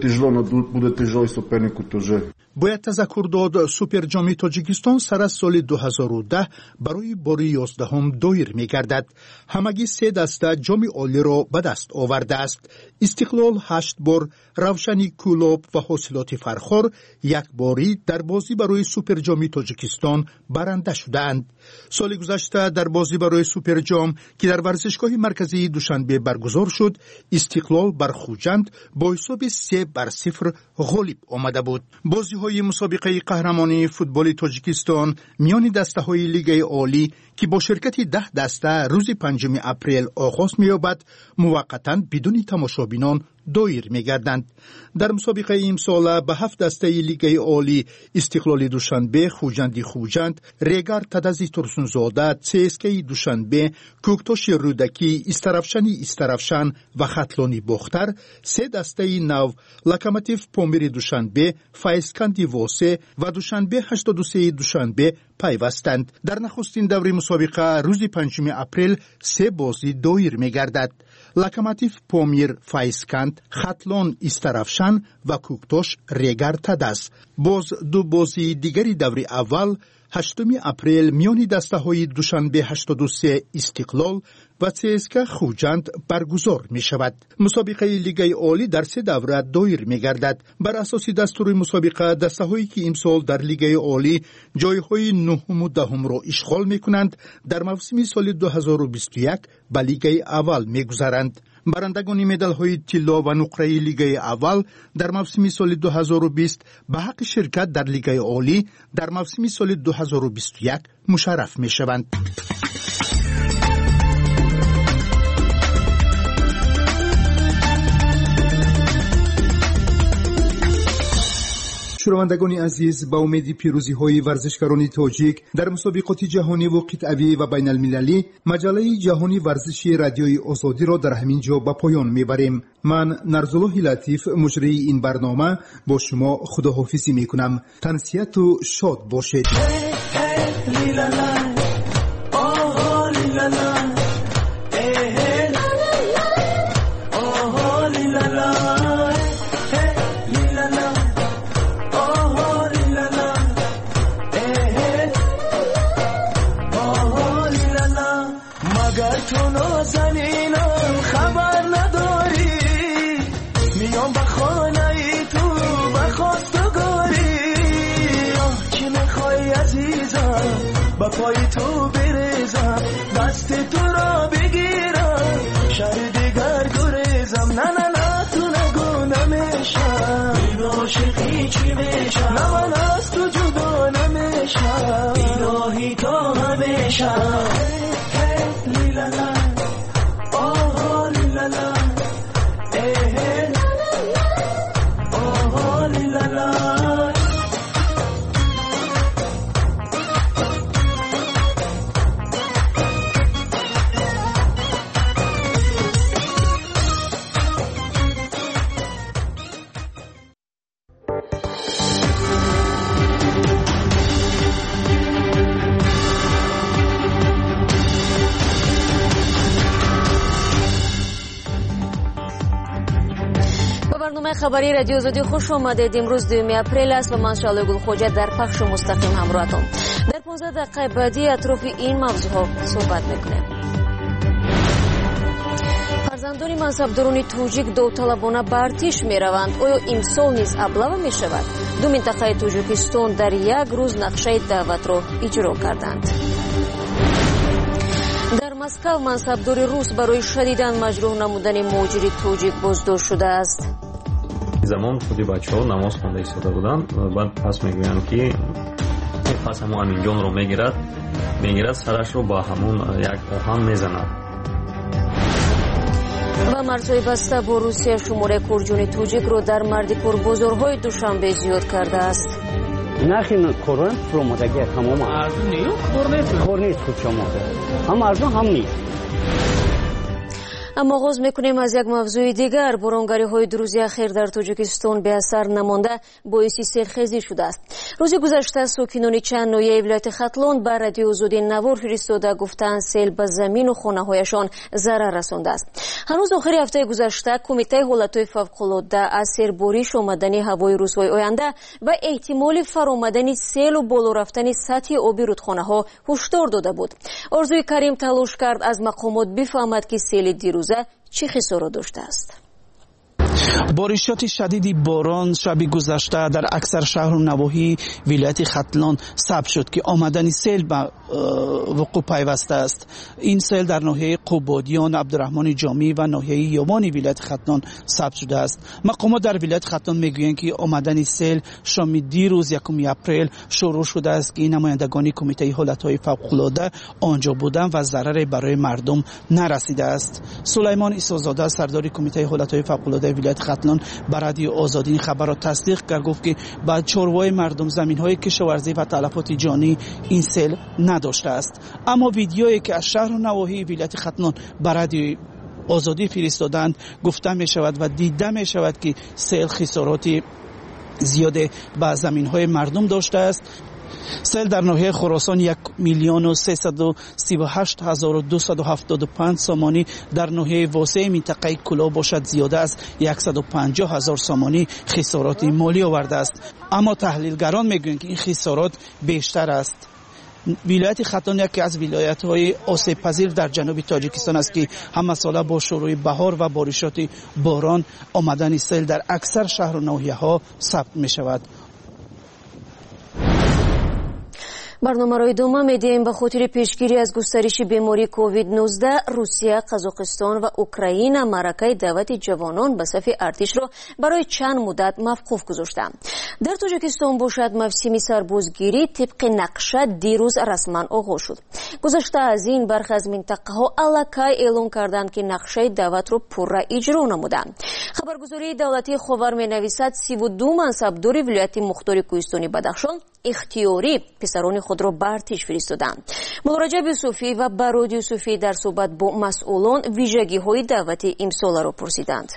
باید تذکر داد سوپر جام تاجیکستان سر از سال دو هزار و ده برای بار یازدهم دایر می گردد. همگی سه دسته جام عالی را به دست آورده است. استقلال هشت بار، روشنی کلوب و حاصلات فرخار یک باری در بازی برای سوپر جام تاجیکستان برنده شدند. سال گذشته در بازی برای سوپر جام که در ورزشگاه مرکزی دوشنبه برگزار شد، استقلال بر خوجند با حساب سه بر صفر غالب آمده بود. بازی های مسابقه قهرمانی فوتبال تاجیکستان میان دسته های لیگ عالی که با شرکت ده دسته روز پنجم اپریل آغاز می‌یابد موقتاً بدون تماشابینان دایر می‌گردند. در مسابقه امسال به هفت دسته لیگ عالی استقلال دوشنبه، خوجند خوجند، ریگر تدزی ترسونزاده، سیسکی دوشنبه، کوکتاش رودکی، استرافشنی استرافشن و خطلانی بختر، سه دسته نو لوکوموتیو پامیر دوشنبه، فایسکندی واسه و دوشنبه هشتاد و سه دوشنبه پیوستند. در نخستین دور مسابقه روز پنجم اپریل سه بازی دایر می‌گردد. لوکوموتیو پامیر فایسکند، خطلان استرافشن و کوکتاش ریگر تدز. باز دو بازی دیگری دور اول هشتم اپریل میان دسته های دوشنبه هشتاد و سه استقلال و سیسکا خوجند برگزار می شود. مسابقه لیگ عالی در سه دوره دایر می گردد. بر اساس دستور مسابقه دسته هایی که امسال در لیگ عالی جای های نهم و دهم را اشغال می کنند در موسم سال دو هزار و بیست و یک به لیگ اول می گذرند. برندگان مدال های طلا و نقره لیگ اول در موسم سال دو هزار و بیست به حق شرکت در لیگ عالی در موسم سال دو هزار و بیست و یک مشرف می شوند. شنوندگان عزیز، با امید پیروزی های ورزشکاران تاجیک در مسابقات جهانی و قطعی و بین المللی، مجله جهانی ورزشی رادیوی آزادی را در همین جا به پایان میبریم. من نرزالله لطیف مجری این برنامه با شما خداحافظی میکنم. تنسیت و شاد باشید. با پای تو بریزم، دست تو را بگیرم، شهر دیگر گریزم. نه نه نه تو نگو نمیشم، این عاشقی چی میشم، نه من از تو جدا نمیشم، الهی تا همیشم. لیلالا آها لیلالا آها لیلالا. خبری رادیو آزادی خوش آمدید. امروز دوم اپریل است و من شعله گل خوجه در پخش مستقیم همراهتون. در پانزده دقیقه بعدی اطراف این موضوعات صحبت میکنیم. فرزندان منصبداران توجیک داوطلبانه به ارتش میروند. آیا امسال نیز ابلو میشود؟ دو منطقه تاجیکستان در یک روز نقشه دعوت را اجرا کردند. در مسکو منصبدار روس برای شدیداً مجروح نمودن مهاجر توجیک بازداشت شده است. زمان خودی بچه‌ها نماز خوانده ایستاده بودند و بعد پس میگویند که پس همون امین جان رو میگیرد میگیرد سرش رو با همون یک آهن میزند. و مرزهای بسته با روسیه شماره کرجون توجیک رو در مردیکور بازارهای دوشنبه زیاد کرده است. نخی کرونا فرومادگی تمام ارزون نیست خور نیست خور نیست خود شما هم ارزون هم نیست. اما آغاز میکنیم از یک موضوع دیگر. بارانگری های دو روز اخیر در تاجیکستان به اثر نمانده باعث سیلخیزی شده است. روز گذشته ساکنان چند ناحیه ولایت ختلان به رادیو آزادی نوار فرستاده گفتند سیل به زمین و خانه هایشان ضرر رسانده است. هنوز آخر هفته گذشته کمیته حالتهای فوق‌العاده از سیرباریش آمدن هوای روزهای آینده و احتمال فرآمدن سیل و بالا رفتن سطح آبی رودخانه ها هشدار داده بود. آرزوی کریم تلاش کرد از مقامات بفهمد که سیل دیروز چه خسارات داشته است. بارشات شدیدی باران شب گذشته در اکثر شهر و نواحی ولایت ختلان ثبت شد که آمدن سیل به وقوع پیوسته است. این سیل در ناحیه قوبادیان، عبدالرحمن جامی و ناحیه یمانی ولایت ختلان ثبت شده است. مقامات در ولایت ختلان میگویند که آمدن سیل شام دیروز یکم اپریل شروع شده است که نمایندگان کمیته حالتهای فوق‌العاده آنجا بودند و ضرری برای مردم نرسیده است. سلیمان عیسی‌زاده سردار کمیته حالتهای فوق‌العاده ولایت ختلان به رادیو آزادی این خبر را تصدیق کرد. گفت که بعد چروای مردم زمین‌های کشاورزی و تلفات جانی این سیل نداشته است. اما ویدیویی که از شهر و نواحی ولایت ختلان به رادیو آزادی فرستادند گفته می شود و دیده می شود که سیل خساراتی زیاد به زمین‌های مردم داشته است. سیل در ناحیه خراسان یک میلیون و سیصد و سی و هشت هزار و دویست و هفتاد و پنج سامانی، در ناحیه واسع منطقه کلا باشد زیاده از صد و پنجاه هزار سامانی خسارات مالی آورده است. اما تحلیلگران میگویند که این خسارات بیشتر است. ولایت ختلان یکی از ولایت‌های آسیب پذیر در جنوب تاجیکستان است که همه ساله با شروع بهار و بارشات باران آمدن سیل در اکثر شهر و ناحیه‌ها ثبت می‌شود. برنامه را ادامه میدیم. به خاطر پیشگیری از گسترش بیماری کووید نوزده روسیه، قزاقستان و اوکراین معرکه دعوت جوانان به صف ارتش را برای چند مدت موقوف گذاشته. در تاجیکستان باشد موسم سربازگیری طبق نقشه دیروز رسما آغاز شد. گذشته از این برخی از منطقه ها الکی اعلام کردند که نقشه دعوت را پورا اجرا نمودند. خبرگزاری دولتی خاور می نویسد سی و دو منصبدار ولایت مختار کوهستانی بدخشان اختیاری پسران خود را به ارتش فرستادند. مراجع یوسفی و براد یوسفی در صحبت با مسئولان ویژگی های دعوت امسال را پرسیدند.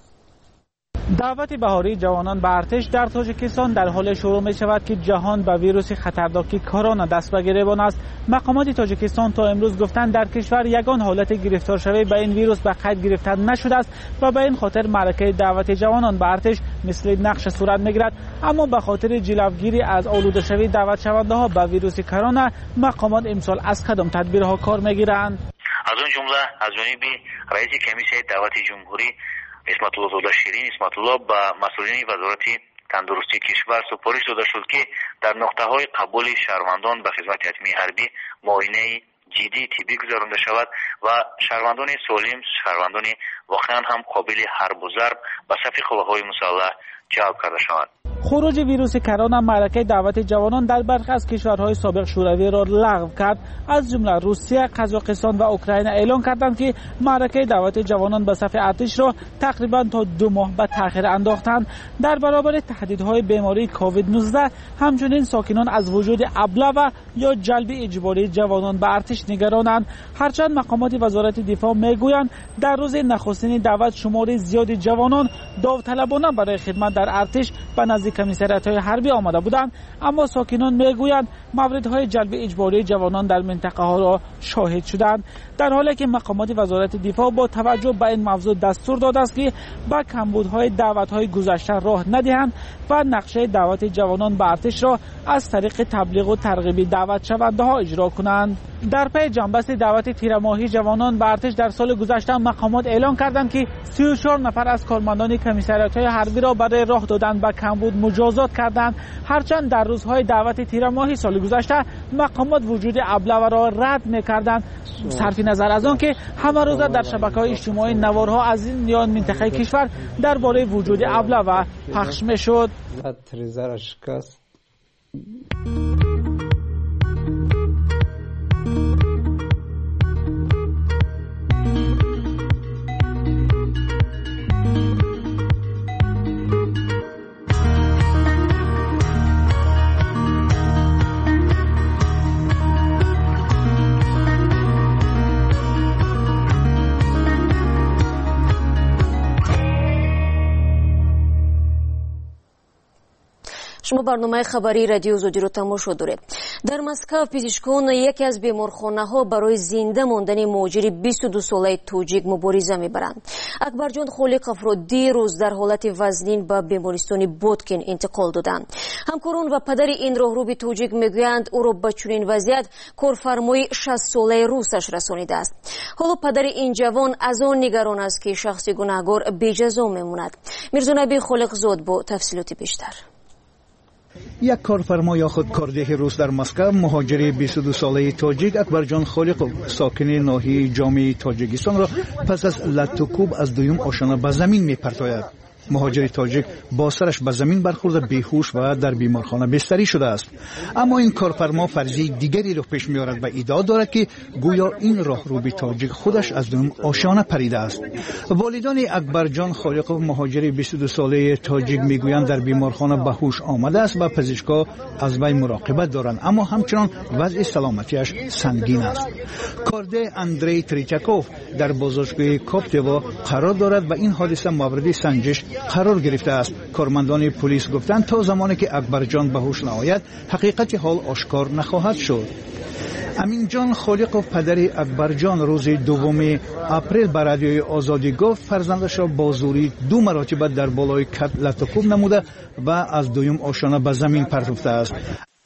دعوت بهاری جوانان به ارتش در تاجیکستان در حال شروع می شود که جهان به ویروس خطرناک کرونا دست به گریبان است. مقامات تاجیکستان تا امروز گفتند در کشور یگان حالت گرفتار شوی به این ویروس به قید گرفته نشده است و به این خاطر معرکه دعوت جوانان به ارتش مثل نقش صورت میگیرد. اما به خاطر جلوگیری از آلوده شوی دعوت شونده ها به ویروس کرونا مقامات امسال از کدام تدبیرها کار میگیرند؟ از اون جمله از جانب رئیس کمیسیون دعوت جمهوری اسمت الله شیرین اسمت الله با مسئولین وزارت تندرستی کشور سپارش داده شد که در نقطه‌های قبول شهروندان به خدمت حتمی حربی معاینه جدی طبی گذرانده شود و شهروندان سالم، شهروندان واقعا هم قابل حرب و ضرب به صف قواهای مسلح جلب کرده شود. خروج ویروس کرونا معرکه دعوت جوانان در برخی از کشورهای سابق شوروی را لغو کرد. از جمله روسیه، قزاقستان و اوکراین اعلام کردند که معرکه دعوت جوانان به صف ارتش را تقریبا تا دو ماه به تأخیر انداختند. در برابر تهدیدهای بیماری کووید نوزده همچنین ساکنان از وجود ابله یا جلب اجباری جوانان به ارتش نگرانند. هرچند مقامات وزارت دفاع میگویند در روز نخستین دعوت شمار زیادی جوانان داوطلبانه برای خدمت در ارتش به نزدیک کمیسریات‌های حربی آمده بودند، اما ساکنان میگویند موردهای جلب اجباری جوانان در منطقه ها را شاهد شدند، در حالی که مقامات وزارت دفاع با توجه به این موضوع دستور داده است که با کمبودهای دعوت‌های گذشته راه ندهند و نقشه دعوت جوانان به ارتش را از طریق تبلیغ و ترغیب دعوت شونده ها اجرا کنند. در پی جنبش دعوت تیرماهی جوانان به ارتش در سال گذشته مقامات اعلام کردند که سی و چهار نفر از کارمندان کمیسریات‌های حربی را برای راه دادن به کمبود مجازات کردند. هرچند در روزهای دعوت تیرماهی سال گذشته مقامات وجود ابله را رد می‌کردند، صرف نظر از آن که همه روزه در شبکه‌های اجتماعی نوارها از این یا منطقه کشور درباره وجود ابله و پخش می‌شد. شما برنامه خبری رادیو زودی رو تماشا دارید. در مسکو پزشکان یکی از بیمارخانه‌ها برای زنده ماندن مهاجر بیست و دو ساله توجیک مبارزه می‌برند. اکبرجان خالقов را دیروز در حالت وزنین به بیمارستان بوتکین انتقال دادند. همکاران و پدر این راهرو توجیک میگویند او را به چنین وضعیت کارفرمای شصت ساله روسش رسانیده است. حالا پدر این جوان از آن نگران است که شخص گناهکار بی‌جزا میماند. میرزانبی خالقزاد با تفصیلات بیشتر. یک کارفرما خود کارده روس در مسکو مهاجر بیست و دو ساله تاجیک اکبرجان خالقov ساکن ناحیه جامع تاجیکستان را پس از لطوکوب از دویم آشنا به زمین میپرتاید. مهاجر تاجیک با سرش به زمین برخورده بیهوش و در بیمارخانه بستری شده است. اما این کارفرما فرضیه دیگری را پیش می‌آورد و ادعا دارد که گویا این راهروی تاجیک خودش از دوم آشیانه پریده است. والدان اکبرجان خالقov مهاجر بیست و دو ساله تاجیک میگویند در بیمارخانه به هوش آمده است و پزشکا از وی مراقبت دارند، اما همچنان وضع سلامتیش سنگین است. کارده اندری تریچاکوف در بازداشتگاه کوپتوا قرار دارد و این حادثه مورد سنجش قرار گرفته است. کارمندان پلیس گفتند تا زمانی که اکبرجان به هوش نآید حقیقت حال آشکار نخواهد شد. امین جان خالقov پدر اکبرجان روز دوم اپریل به رادیوی آزادی گفت فرزندش را با زوری دو مرتبه در بالای کت لطوکوب نموده و از دویم آشیانه به زمین پرتافته است.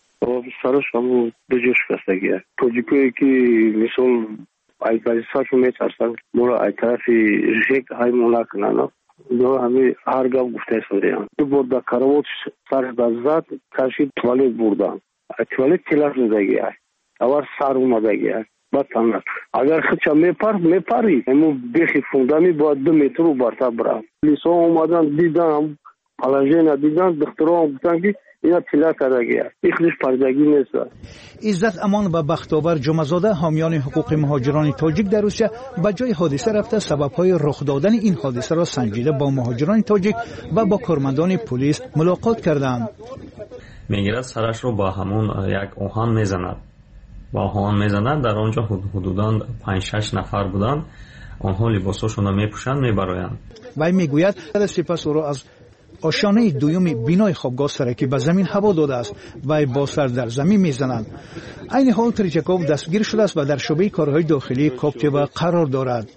سرش هم به جوش کشیده. توجیکویی که مثل ایکاریساش میترسن مرا ای طرفی ژک های مولا کنن. دو همی هر گام گفته شدیم. دو برده کاروت سر دزد کاشی توالت بردن. توالت تلاش نداری. اوار سر اومدگی. باتنات. اگر خچا میپر میپری. همو بیخی فوندانی با دو متر و برتا برام. لیسون اومدن دیدم. پلاژن دیدن دکتران گفتن که اینا تلاش کردگی. ایخش پردگی نیست. عزت امان و بختاور جمعزاده حامیان حقوق مهاجران تاجیک در روسیه به جای حادثه رفته سبب‌های رخ دادن این حادثه را سنجیده با مهاجران تاجیک و با کارمندان پلیس ملاقات کردند. میگیرد سرش رو با همون یک اوهان میزند. با اوهان میزند. در آنجا حدوداً پنج شش نفر بودند. آنها لباساشون را میپوشند میبرایند. وی میگوید سپس او را از آشیانه دوم بینای خوابگاه سرکی به زمین هوا داده است و با سر در زمین میزنند. این حال تریچاکوف دستگیر شده است و در شعبه کارهای داخلی کوپتوا قرار دارد.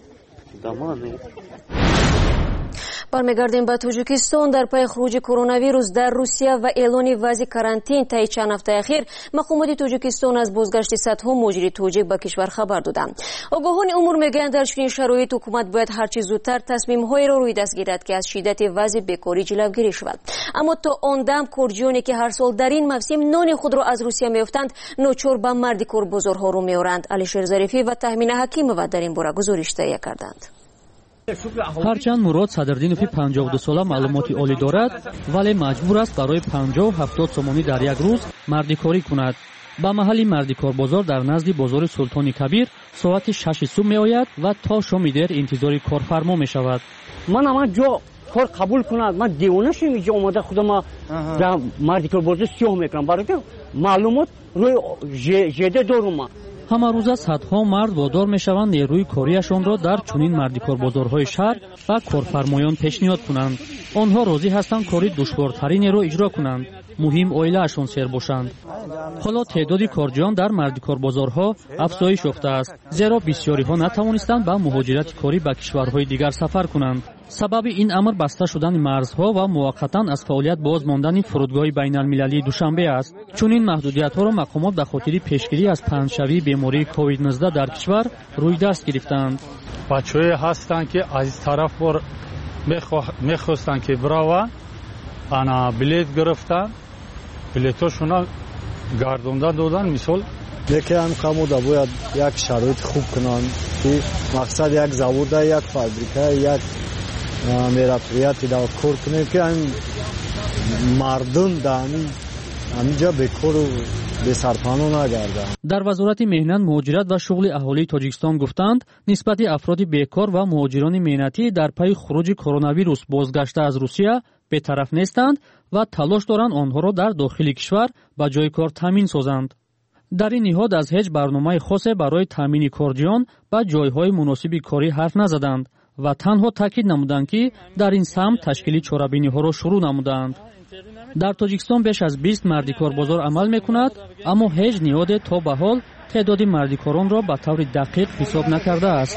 برمیگردیم به تاجیکستان. در پی خروج کرونا ویروس در روسیه و اعلان وضع کارانتین طی چند هفته اخیر مقامات تاجیکستان از بازگشت صدها مهاجر تاجیک به کشور خبر دادند. آگاهان امور میگویند در چنین شرایط حکومت باید هرچه زودتر تصمیم‌هایی را روی دست گیرد که از شدت وضع بیکاری جلوگیری شود. اما تا آن دم کورجیانی که هر سال در این موسم نان خود را از روسیه میافتند ناچار به مردیکور بازارها رو میآورند. علیشیر ظریفی و تهمین حکیم و در این باره گزارش تهیه کردند. هرچند مراد صدرдинови پنجاه و دو ساله معلوماتی عالی دارد ولی مجبور است برای پنجاه و هفتاد سومانی در یک روز مردیکاری کند. به محل مردیکار بازار در نزد بازار سلطانی کبیر ساعت شش صبح می آید و تا شام دیر انتظار کارفرما می شود. من اما جا کار قبول کند من دیوانه شدم اینجا اومده خودم در مردیکار بازار سیاه میکنم برای که معلومات روی ژده دارم. همه روز صدها مرد وادار میشوند نیروی کاریشان را در چنین مردیکار بازارهای شهر و کارفرمایان پیشنهاد کنند. آنها راضی هستند کاری دشوارترین را اجرا کنند. مهم عائله‌اشان سیر باشند. حالا تعداد کارجویان در مردیکار بازارها افزایش یافته است، زیرا بسیاری ها نتوانستند به مهاجرت کاری به کشورهای دیگر سفر کنند. сабаби ин амр баста шудани марзҳо ва муваққатан аз фаъолият боз мондани фурудгоҳи байналмилалии душанбе аст. чунин маҳдудиятҳоро мақомот ба хотири пешгирӣ аз паҳншавии бемории ковид нуздаҳ дар кишвар рӯйдаст гирифтанд. бачаҳое ҳастанд ки аз тараф бор мехостанд ки бирава ана билет гирифтан, билетошуна гардонда додан. мисол мекунанд камода бояд як шароити хуб кунанд ки мақсад як завода, як фабрика, як мероприятие да кор кунем ки мардум да ҳаминҷа бекору бесарпано нагарданд. дар вазорати меҳнат, муҳоҷират ва шуғли аҳолии Тоҷикистон гуфтанд, нисбати афроди бекор ва муҳоҷирони меҳнатӣ дар пайи хуруҷи коронавирус бозгашта аз Русия бетараф нестанд ва талош доранд онҳоро дар дохили кишвар ба ҷойи кор таъмин созанд. дар ин ниҳод аз ҳеҷ барномаи хосе барои таъмини корҷиён ба ҷойҳои муносиби корӣ ҳарф назаданд ва танҳо таъкид намуданд, ки дар ин самт ташкили чорабиниҳоро шурӯъ намуданд. дар Тоҷикистон беш аз бист мардикорбозор амал мекунад, аммо ҳеҷ ниҳоде то ба ҳол теъдоди мардикоронро ба таври дақиқ ҳисоб накардааст.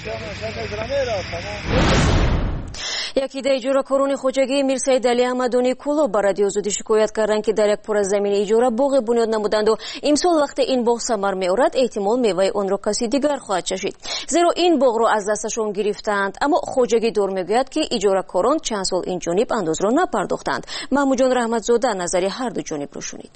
як идаи иҷоракорони хоҷагии Мирсаид Али Аҳмадони Кӯлоб ба Радиои Озодӣ шикоят карданд, ки дар як пора замини иҷора боғе бунёд намуданду имсол вақте ин боғ самар меорад, эҳтимол меваи онро каси дигар хоҳад чашид. зеро ин боғро аз дасташон гирифтаанд, аммо хоҷагидор мегӯяд, ки иҷоракорон чанд сол инҷониб андозро напардохтанд. Маҳмуҷон Раҳматзода назари ҳарду ҷонибро шунид.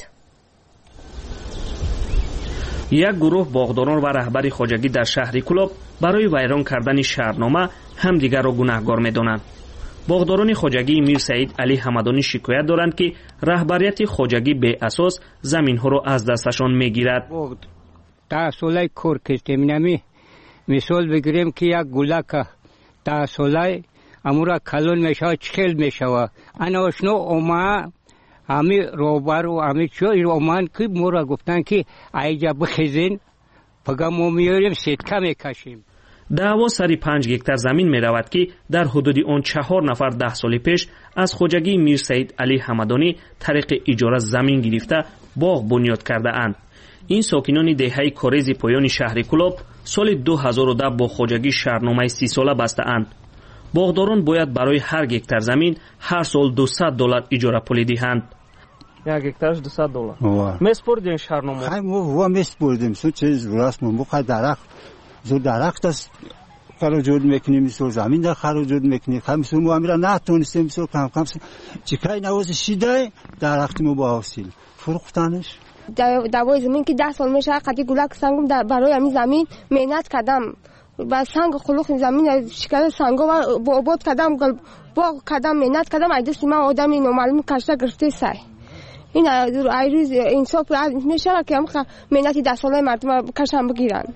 як гурӯҳ боғдорон ва раҳбари хоҷагӣ дар шаҳри Кӯлоб барои вайрон кардани шаҳрнома ҳамдигарро гунаҳгор медонанд. боғдорони хоҷагии Мир Саид Али Ҳамадонӣ шикоят доранд, ки раҳбарияти хоҷагӣ беасос заминҳоро аз дасташон мегирад. даҳ солаи кор кардем, нами мисол бигирем, ки як гулака даҳ солаи амура калон мешавад, чхел мешавад. ана ошно омаа ҳами роҳбару ҳами чо омаанд, ки моро гуфтанд, ки айҷа бихезен, пага мо меёрем сетка мекашем. даъво сари панҷ гектар замин меравад, ки дар ҳудуди он чаҳор нафар даҳ соли пеш аз хоҷагии Мир Саид Али Ҳамадонӣ тариқи иҷора замин гирифта боғ бунёд кардаанд. ин сокинони деҳаи корези поёни шаҳри Кӯлоб соли ду ҳазору даҳ бо хоҷагӣ шаҳрномаи си сола бастаанд. боғдорон бояд барои ҳар гектар замин ҳар сол дусад доллар иҷора пулӣ диҳанд. як гектарш дусад доллар меспурдем шаҳрнома. хай мо ва меспурдем со чиз расмо буқа дарахт зо дарахт аст хароҷот мекунем, мисол замин дар хароҷот мекунем. хай мисол мо амира натонистем, мисол кам кам чикай навози шидай дарахти мо ба ҳосил фурӯхтанаш. давои замин ки даҳ сол мешавад, қади гулак сангум барои ҳамин замин меҳнат кардам, ба санг хулуқи замин шикара сангова обод кардам, боғ кардам, меҳнат кардам. айдасти ман одами номаълуми кашта гирифте сай. ин айрӯз инсоф мешавад, ки ҳам меҳнати даҳсолаи мардума кашам бигиранд.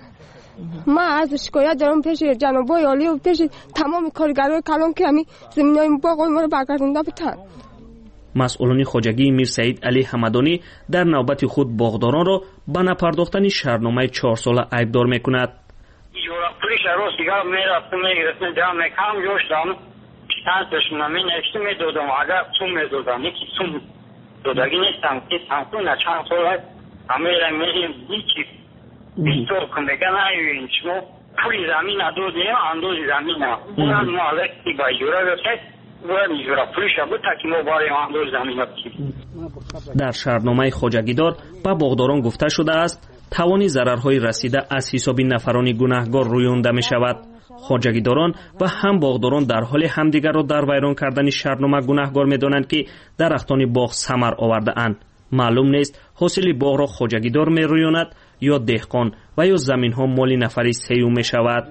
ман аз шикоят дорам пеши ҷанобои олию, пеши тамоми коргарои калон, ки ҳамин заминҳои боғои моро баргардонда бутанд. масъулони хоҷагии Мир Саид Али Ҳамадонӣ дар навбати худ боғдоронро ба напардохтани шаҳрномаи чорсола айбдор мекунад. иҷорапули шаҳрос дигар мерафтам мегирифтам, ҷамъ мекам ёштам, чандташона менавишти медодам, агар сум медодам, яки сум додагӣ нестам, ки санкуна чанд сола ҳамера мерим ичи бистор кун мега наёин, шумо пули замина додем, андози замина унам муаллақи ба иҷора гирифтед, бояд иҷорапулиша бута, ки мо барем андози замина бигирем. дар шаҳрномаи хоҷагидор ба боғдорон гуфта шудааст, тавони зарарҳои расида аз ҳисоби нафарони гунаҳгор рӯёнда мешавад. хоҷагидорон ва ҳам боғдорон дар ҳоли ҳамдигарро дар вайрон кардани шаҳрнома гунаҳгор медонанд, ки дарахтони боғ самар овардаанд. маълум нест ҳосили боғро хоҷагидор мерӯёнад ё деҳқон ва ё заминҳо моли нафари сеюм мешавад.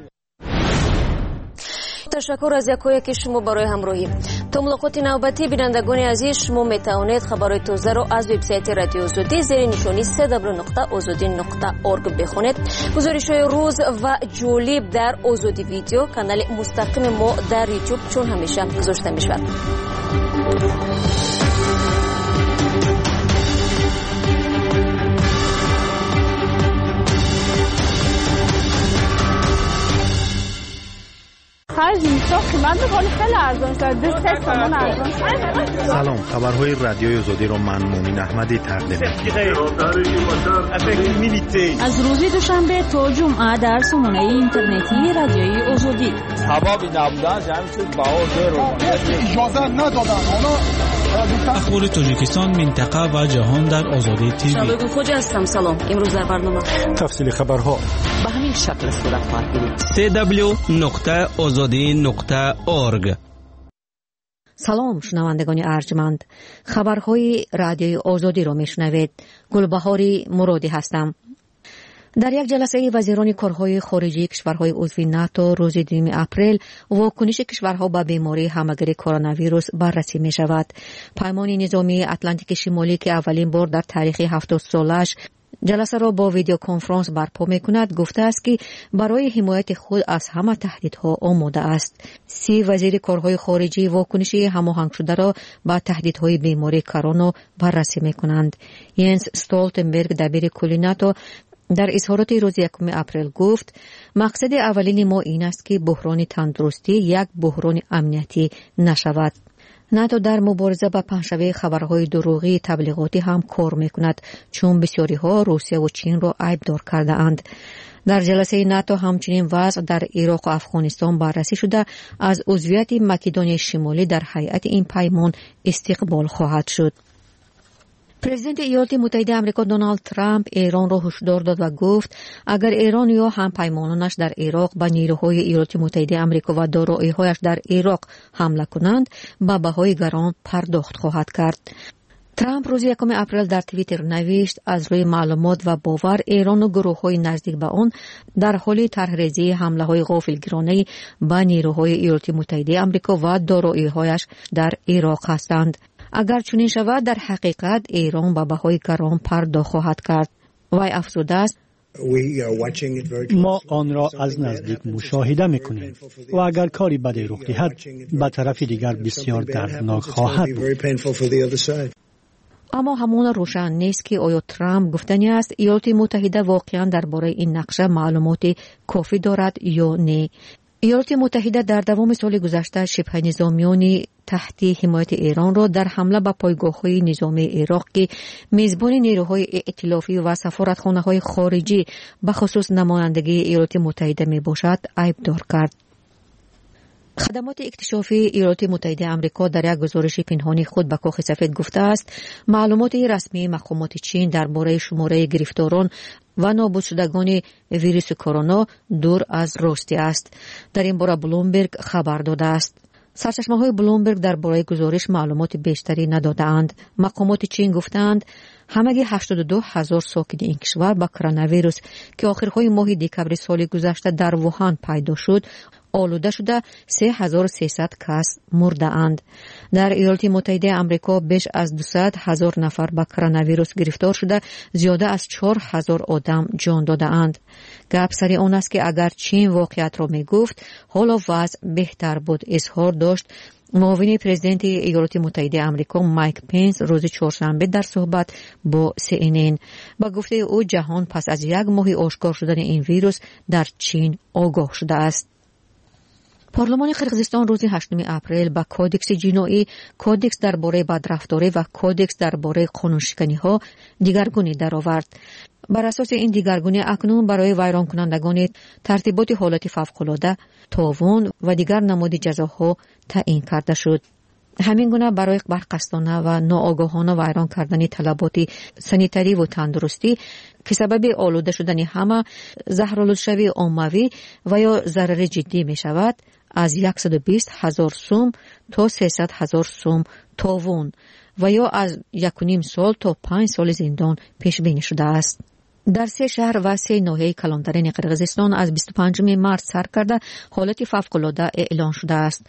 ташаккур аз якояки шумо барои ҳамроҳӣ. то мулоқоти навбатӣ, бинандагони азиз, шумо метавонед хабарои тозаро аз вебсайти Радиои Озодӣ зери нишони с w нуқта озодӣ нуқта орг бихонед. гузоришҳои рӯз ва ҷолиб дар Озодӣ видео, канали мустақими мо дар YouTube чун ҳамеша гузошта мешавад. Каждый تو قیمت می‌کنی خیلی ارزان شد. دو سه تومن ارزان شد. سلام، خبرهای رادیوی آزادی رو من مومین احمدی تقدیم می‌کنم. از روز دوشنبه تا جمعه در سامانه اینترنتی رادیوی آزادی. سبب نبودن همین چیز باور رو اجازه ندادن. اخبار تاجیکستان، منطقه و جهان در آزادی تیوی. شبکه خوج هستم. سلام. امروز در برنامه تفصیل خبرها به همین شکل صورت خواهد گرفت. سی دبلیو نقطه آزادی نقطه اورگ. سلام شنوندگان ارجمند، خبرهای رادیوی آزادی را میشنوید. گلبهاری مرادی هستم. در یک جلسه وزیران کارهای خارجی کشورهای عضو ناتو روز دوم اپریل واکنش کشورها به بیماری همگیر کرونا ویروس بررسی می شود. پیمان نظامی اتلانتیک شمالی که اولین بار در تاریخ هفتاد سالش جلسه را با ویدیو کنفرانس برپا می کند گفته است که برای حمایت خود از همه تهدیدها آماده است. سی وزیر کارهای خارجی واکنش هماهنگ شده را با تهدیدهای بیماری کرونا بررسی می کنند. ینس استولتنبرگ دبیر کلی ناتو در اظهارات روز یکم اپریل گفت مقصد اولین ما این است که بحران تندرستی یک بحران امنیتی نشود. ناتو در مبارزه با پنجشنبه خبرهای دروغی تبلیغاتی هم کار میکند چون بسیاری ها روسیه و چین را عیبدار کرده اند. در جلسه ناتو همچنین وضع در عراق و افغانستان بررسی شده از عضویت مکدونیای شمالی در هیئت این پیمان استقبال خواهد شد. پرزیدنت ایالات متحده آمریکا دونالد ترامپ ایران را هشدار داد و گفت اگر ایران یا همپیمانانش در عراق به نیروهای ایالات متحده آمریکا و دارایی‌هایش در عراق حمله کنند به بهای گران پرداخت خواهد کرد. ترامپ روز یکم اپریل در توییتر نوشت از روی معلومات و باور ایران و گروه‌های نزدیک به آن در حال طرح‌ریزی حمله‌های غافلگیرانه به نیروهای ایالات متحده آمریکا و دارایی‌هایش در عراق هستند. اگر چنین شود در حقیقت ایران به بهای گران پرداخت خواهد کرد. وی افزوده است ما آن را از نزدیک مشاهده میکنیم و اگر کاری بدی رخ دهد به طرف دیگر بسیار دردناک خواهد بود. اما همون روشن نیست که آیا ترامپ گفتنی است ایالات متحده واقعا درباره این نقشه معلومات کافی دارد یا نه. ایالات متحده در دوام سال گذشته شبه نظامیان تحت حمایت ایران را در حمله به پایگاه‌های نظامی عراق که میزبان نیروهای ائتلافی و سفارتخانه‌های خارجی به خصوص نمایندگی ایالات متحده میباشد عیبدار کرد. خدمات اکتشافی ایالات متحده آمریکا در یک گزارش پنهانی خود به کاخ سفید گفته است معلومات رسمی مقامات چین درباره شماره گرفتاران و نابود شدگان ویروس کرونا دور از راستی است. در این باره بلومبرگ خبر داده است. سرچشمه‌های بلومبرگ درباره گزارش معلومات بیشتری ندادند. مقامات چین گفتند همگی هشتاد و دو هزار ساکن این کشور با کرونا ویروس که آخرهای ماه دکبر سال گذشته در ووهان پیدا شد آلوده شده سه هزار و سیصد کس مرده اند. در ایالات متحده آمریکا بیش از دویست هزار نفر با کرونا ویروس گرفتار شده زیاده از چهار هزار آدم جان داده اند. گپ سر آن است که اگر چین واقعیت را می گفت حالا وضع بهتر بود، اظهار داشت معاون پرزیدنت ایالات متحده آمریکا مایک پنس روز چهارشنبه در صحبت با سی ان ان. با گفته او جهان پس از یک ماه آشکار شدن این ویروس در چین آگاه شده است. پارلمان قرقیزستان روز هشتم اپریل با کودکس جنایی، کودکس درباره بدرفتاری و کودکس درباره قانونشکنی‌ها دیگرگونی درآورد. بر اساس این دیگرگونی اکنون برای ویران کنندگان ترتیبات حالت فوق‌العاده، تعاون و دیگر نماد جزاها تعیین کرده شد. همین گونه برای برقصدانه و ناآگاهانه ویران کردن طلبات سانیتری و تندرستی که سبب آلوده شدن همه زهرآلودشوی عمومی و یا ضرر جدی می شود از صد و بیست هزار سوم تا سیصد هزار سوم تعاون و یا از یک و نیم سال تا پنج سال زندان پیش بینی شده است. در سه شهر و سه ناحیه کلانترین قرقیزستان از بیست و پنجم مارس سر کرده حالت فوق‌العاده اعلان شده است.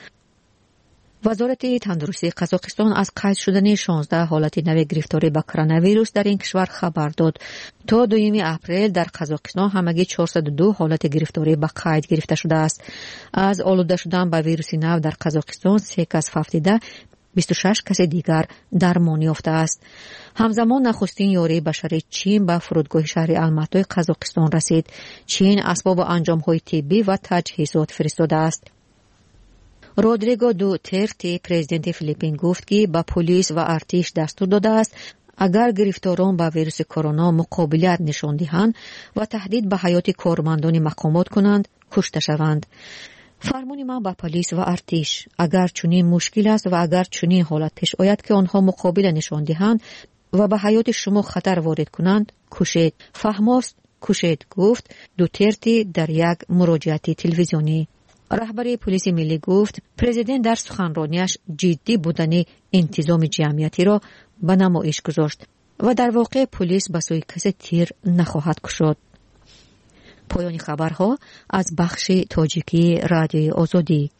وزارت تندرستی قزاقستان از قید شدن شانزده حالت نو گرفتاری به کرونا ویروس در این کشور خبر داد. تا دوم اپریل در قزاقستان همگی چهارصد و دو حالت گرفتاری به قید گرفته شده است. از آلوده شدن به ویروس نو در قزاقستان سه کس فوتیده، بیست و شش کس دیگر درمان یافته است. همزمان نخستین یاری بشری چین به فرودگاه شهر الماتای قزاقستان رسید. چین اسباب و انجام‌های طبی و تجهیزات فرستاده است. رودریگو دوترتی پرزیدنت فیلیپین گفت که با پلیس و ارتش دستور داده است اگر گرفتاران با ویروس کرونا مقابلت نشان دهند و تهدید به حیات کارمندان مقامات کنند کشته شوند. فرمان ما با پلیس و ارتش اگر چنین مشکل است و اگر چنین حالت پیش آید که آنها مقابله نشان دهند و به حیات شما خطر وارد کنند کشید. فهماست کشید، گفت دوترتی در یک مراجعه تلویزیونی. رهبر پلیس ملی گفت پرزیدنت در سخنرانیش جدی بودن انتظام جمعیتی را به نمایش گذاشت و در واقع پلیس به سوی کسی تیر نخواهد کشید. پایان خبرها از بخش تاجیکی رادیوی آزادی.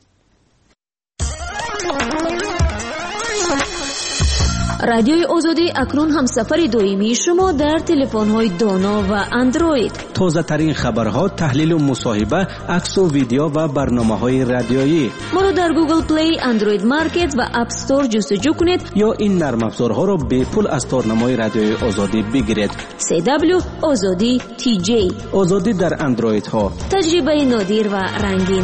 رادیوی آزادی اکنون هم سفر دائمی شما در تلفن‌های دانا و اندروید. تازه ترین خبرها، تحلیل و مصاحبه، عکس و ویدیو و برنامه‌های رادیویی. ما را در گوگل پلی، اندروید مارکت و اپ استور جستجو کنید یا این نرم افزارها را به پول از تارنمای رادیوی آزادی بگیرید. سی دبلیو آزادی تی جی. آزادی در اندروید ها. تجربه نادر و رنگین.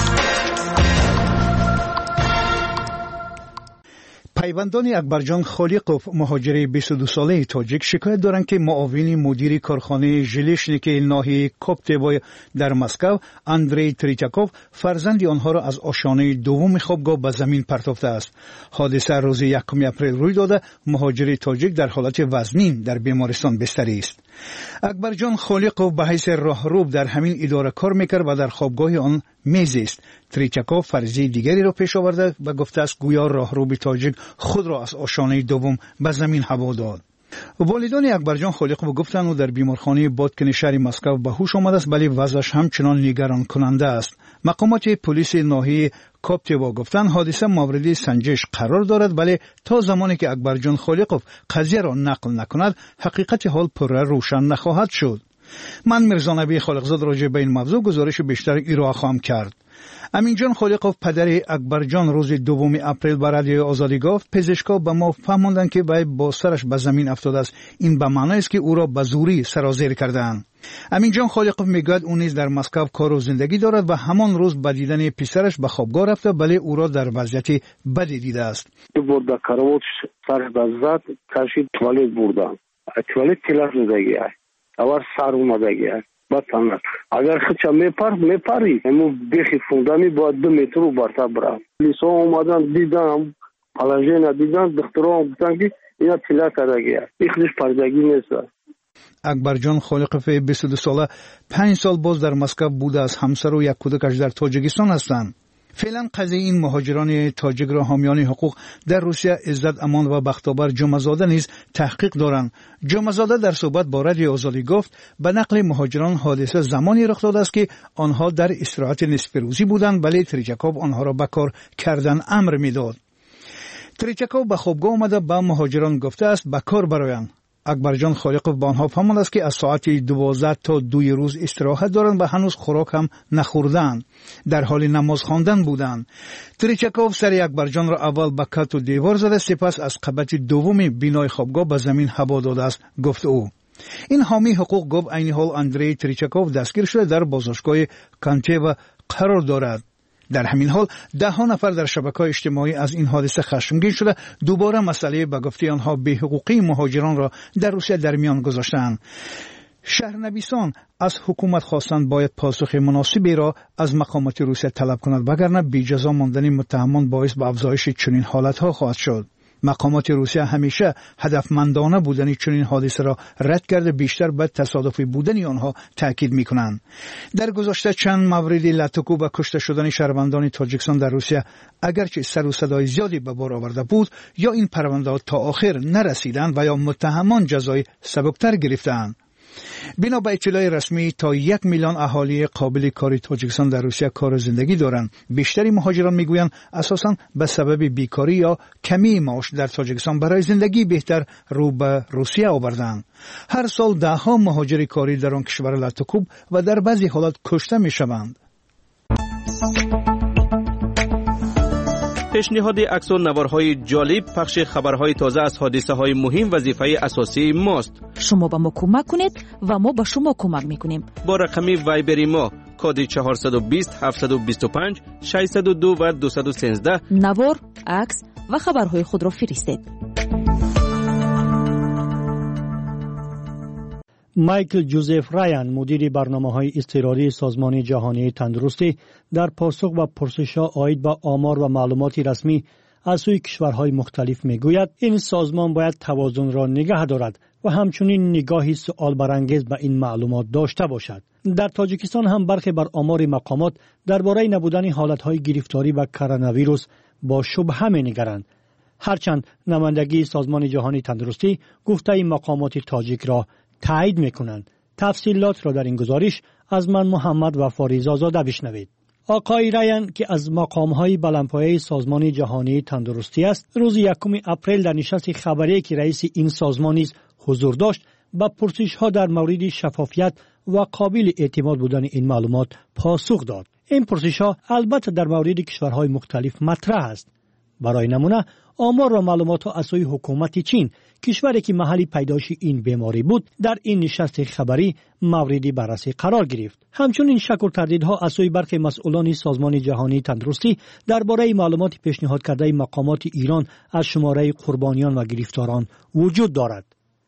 پیوندان اکبرجان خالقوف مهاجر بیست و دو ساله تاجیک شکایت دارند که معاون مدیر کارخانه ژلشنیک ناحیه کوپتیوای در مسکو اندری تریچاکوف فرزند آنها را از آشیانه دوم خوابگاه به زمین پرتافته است. حادثه روز یکم اپریل روی داده. مهاجر تاجیک در حالت وزنین در بیمارستان بستری است. اکبرجان خالقوف به حیث راهرو در همین اداره کار میکرد و در خوابگاه آن میزیست. تریچاکوف فرضیه دیگری را پیش آورده و گفته است گویا راهرو تاجیک خود را از آشیانه دوم به زمین هوا داد. والدان اکبرجان خالقوف گفتند او در بیمارخانه بادکن شهر مسکو به هوش آمده است، ولی وضعش همچنان نگران کننده است. مقامات پلیس ناحیه کوپتیوا گفتند حادثه مورد سنجش قرار دارد، ولی تا زمانی که اکبرجان خالقوف قضیه را نقل نکند حقیقت حال پرره روشن نخواهد شد. من میرزا نبی خالقزاد راجع به این موضوع گزارش بیشتر ارائه خواهم کرد. امینجان خالقوف پدر اکبرجان روز دوم اپریل بر رادیوی آزادی گفت پزشکا به ما فهماندند که وی با سرش به زمین افتاده است. این به معنی است که او را به زوری سرازیر کردند. امینجان خالقوف میگوید او نیز در مسکو کار و زندگی دارد و همان روز به دیدن پسرش به خوابگاه رفته، ولی او را در وضعیت بدی دیده است. برده کروت سر بزد کشید توالت بردن. توالت تلف زدگی است. اول سر اومدگی است. بطنات اگر خچا میپر میپری همو بیخی فوندانی با دو متر و برتر برم لیسا اومدن دیدم پلاژینا دیدن دکترها گفتن که اینا تلا کردگی است. ایخش پردگی نیست. اکبرجان خالقوف بیست و دو ساله پنج سال باز در مسکو بوده است. همسر و یک کودکش در تاجیکستان هستند. فعلا قضیه این مهاجران تاجیک را حامیان حقوق در روسیه عزت امان و بختیار جمعه‌زاده نیز تحقیق دارند. جمعه‌زاده در صحبت با رادیو آزادی گفت به نقل مهاجران حادثه زمانی رخ داده است که آنها در استراحت نصف روزی بودند، ولی تریچاکوف آنها را به کار کردن امر میداد. تریچاکوف به خوابگاه آمده به مهاجران گفته است به کار برآیند. اکبرجان خالقوف با آنها فهمانده است که از ساعت دوازده تا دوی روز استراحت دارند و هنوز خوراک هم نخوردند. در حال نماز خواندن بودند. تریچاکوف سر اکبرجان را اول به کت و دیوار زده، سپس از قبت دوم بینای خوابگاه به زمین هوا داده است، گفت او. این حامی حقوق گفت عین حال اندری تریچاکوف دستگیر شده در بازداشتگاه کانتیوا قرار دارد. در همین حال ده ها نفر در شبکه‌های اجتماعی از این حادثه خشمگین شده دوباره مسئله به گفته آنها بی حقوقی مهاجران را در روسیه در میان گذاشتند. شهرنویسان از حکومت خواستند باید پاسخ مناسبی را از مقامات روسیه طلب کند، وگرنه بی جزا ماندن متهمان باعث به افزایش چنین حالت‌ها خواهد شد. مقامات روسیه همیشه هدفمندانه بودن چنین حادثه را رد کرده، بیشتر به تصادفی بودن آنها تاکید می‌کنند. در گذشته چند مورد لطکو و کشته شدن شهروندان تاجیکستان در روسیه اگرچه سر و صدای زیادی به بار آورده بود، یا این پرونده‌ها تا آخر نرسیدند و یا متهمان جزای سبکتر گرفتند. بنا به اطلاع رسمی تا یک میلیون اهالی قابل کاری تاجیکستان در روسیه کار و زندگی دارند. بیشتری مهاجران میگویند اساساً به سبب بیکاری یا کمی معاش در تاجیکستان برای زندگی بهتر رو به روسیه آوردند. هر سال ده ها مهاجر کاری در آن کشور لطکوب و در بعضی حالات کشته میشوند. پیشنهاد عکس و نوارهای جالب، پخش خبرهای تازه از حادثه های مهم وظیفه اساسی ماست. شما با ما کمک کنید و ما با شما کمک میکنیم. با رقم وایبری ما کد چهارصد و بیست هفتصد و بیست و پنج ششصد و دو و دویست و سیزده نوار، عکس و خبرهای خود را فرستید. مایکل جوزف رایان، مدیر برنامه‌های اضطراری سازمان جهانی تندرستی، در پاسخ به پرسش‌ها عاید به آمار و معلومات رسمی از سوی کشورهای مختلف میگوید این سازمان باید توازن را نگه دارد و همچنین نگاهی سؤال برانگیز به این معلومات داشته باشد. در تاجیکستان هم برخی بر آمار مقامات درباره نبودن حالت‌های گرفتاری به کرونا ویروس با شبهه می‌نگرند. هرچند نمایندگی سازمان جهانی تندرستی گفته مقامات تاجیک را تایید میکنند. تفصیلات را در این گزارش از من محمد و فاریزا زاده بشنوید. آقای رایان که از مقام‌های بلندپایه سازمان جهانی تندرستی است، روز یکم اپریل در نشست خبری که رئیس این سازمان نیز حضور داشت، با پرسش‌ها در مورد شفافیت و قابل اعتماد بودن این معلومات پاسخ داد. این پرسش‌ها البته در مورد کشورهای مختلف مطرح است. برای نمونه آمار و معلومات از سوی حکومت چین، کشوری که محل پیدایش این بیماری بود، در این نشست خبری مورد بررسی قرار گرفت. همچنین شک و تردیدها از سوی برخی مسئولان سازمان جهانی تندرستی درباره معلومات پیشنهاد کرده مقامات ایران از شماره قربانیان و گرفتاران وجود دارد.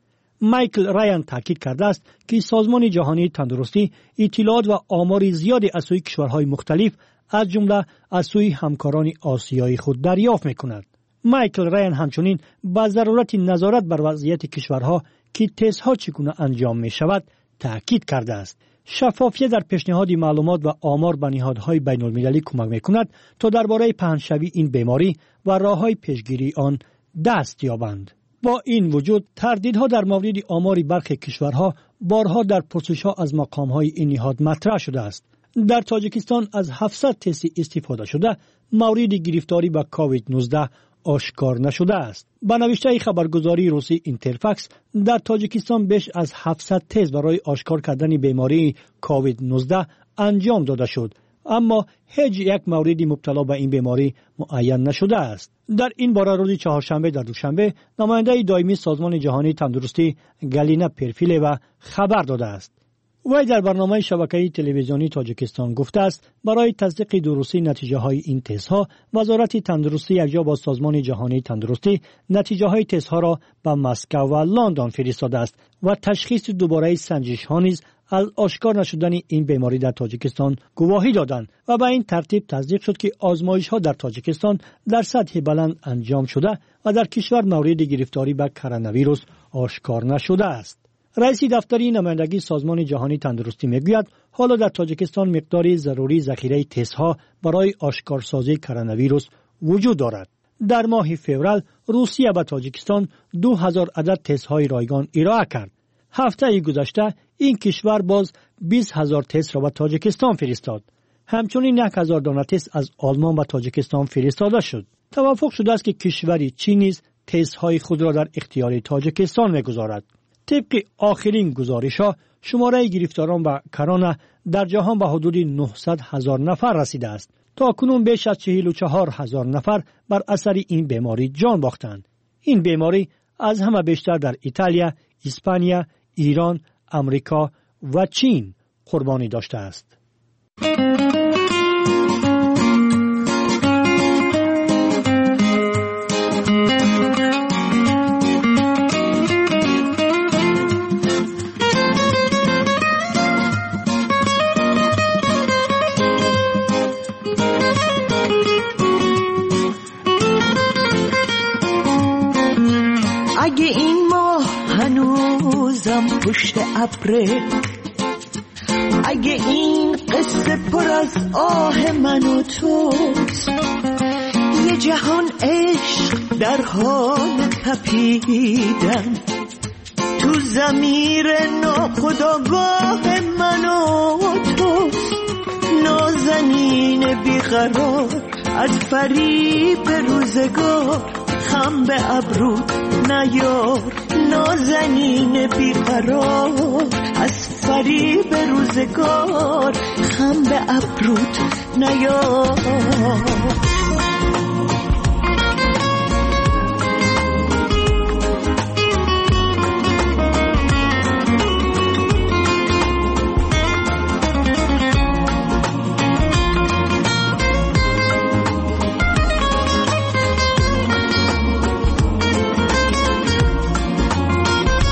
مایکل رایان تاکید کرده است که سازمان جهانی تندرستی اطلاعات و آمار زیادی از سوی کشورهای مختلف از جمله از سوی همکاران آسیایی خود دریافت می‌کند. مایکل رایان همچنین با ضرورت نظارت بر وضعیت کشورها که تست‌ها چگونه انجام می‌شود تاکید کرده است. شفافیت در پیشنهاد معلومات و آمار به نهادهای بین‌المللی کمک می‌کند تا درباره پهن‌شوی این بیماری و راه‌های پیشگیری آن دست یابند. با این وجود تردیدها در مورد آمار برخی کشورها بارها در پرسش‌ها از مقام‌های این نهاد مطرح شده است. در تاجیکستان از هفتصد تست استفاده شده مورد گرفتاری به کووید نوزده آشکار نشده است. با نوشته خبرگزاری روسی اینترفکس، در تاجیکستان بیش از هفتصد تست برای آشکار کردن بیماری کووید نوزده انجام داده شد، اما هیچ یک مورد مبتلا به این بیماری معین نشده است. در این باره روز چهارشنبه در دوشنبه نماینده دائمی سازمان جهانی تندرستی گالینا پرفیلوا خبر داده است. وی در برنامه شبکه تلویزیونی تاجیکستان گفته است برای تصدیق درستی نتیجه های این تست ها وزارت تندرستی یکجا با سازمان جهانی تندرستی نتیجه های تست ها را به مسکو و لندن فرستاده است و تشخیص دوباره سنجش ها نیز از آشکار نشدن این بیماری در تاجیکستان گواهی دادند و به این ترتیب تصدیق شد که آزمایش ها در تاجیکستان در سطح بلند انجام شده و در کشور مورد گرفتاری به کرونا ویروس آشکار نشده است. رئیس دفتری نمایندگی سازمان جهانی تندرستی میگوید حالا در تاجیکستان مقداری ضروری ذخیره تست ها برای آشکارسازی کرونا ویروس وجود دارد. در ماه فوریه روسیه به تاجیکستان دو هزار عدد تست های رایگان ارائه کرد. هفته گذشته این کشور باز بیست هزار تست را به تاجیکستان فرستاد. همچنین یک هزار دانه تست از آلمان به تاجیکستان فرستاده شد. توافق شده است که کشور چین نیز تست های خود را در اختیار تاجیکستان میگذارد. طبق آخرین گزارش‌ها شماره گرفتاران به کرونا در جهان به حدود نهصد هزار نفر رسیده است. تا کنون بیش از چهل و چهار هزار نفر بر اثر این بیماری جان باختند. این بیماری از همه بیشتر در ایتالیا، اسپانیا، ایران، امریکا و چین قربانی داشته است. اگه این ماه هنوزم پشت ابره، اگه این قصه پر از آه من و توست، یه جهان عشق در حال تپیدن تو ضمیر ناخودآگاه من و توست. نازنین بیقرار از فریب روزگار، خم به ابروت نیار. نازنین بیقرار از فریب روزگار، خم به ابروت نیار.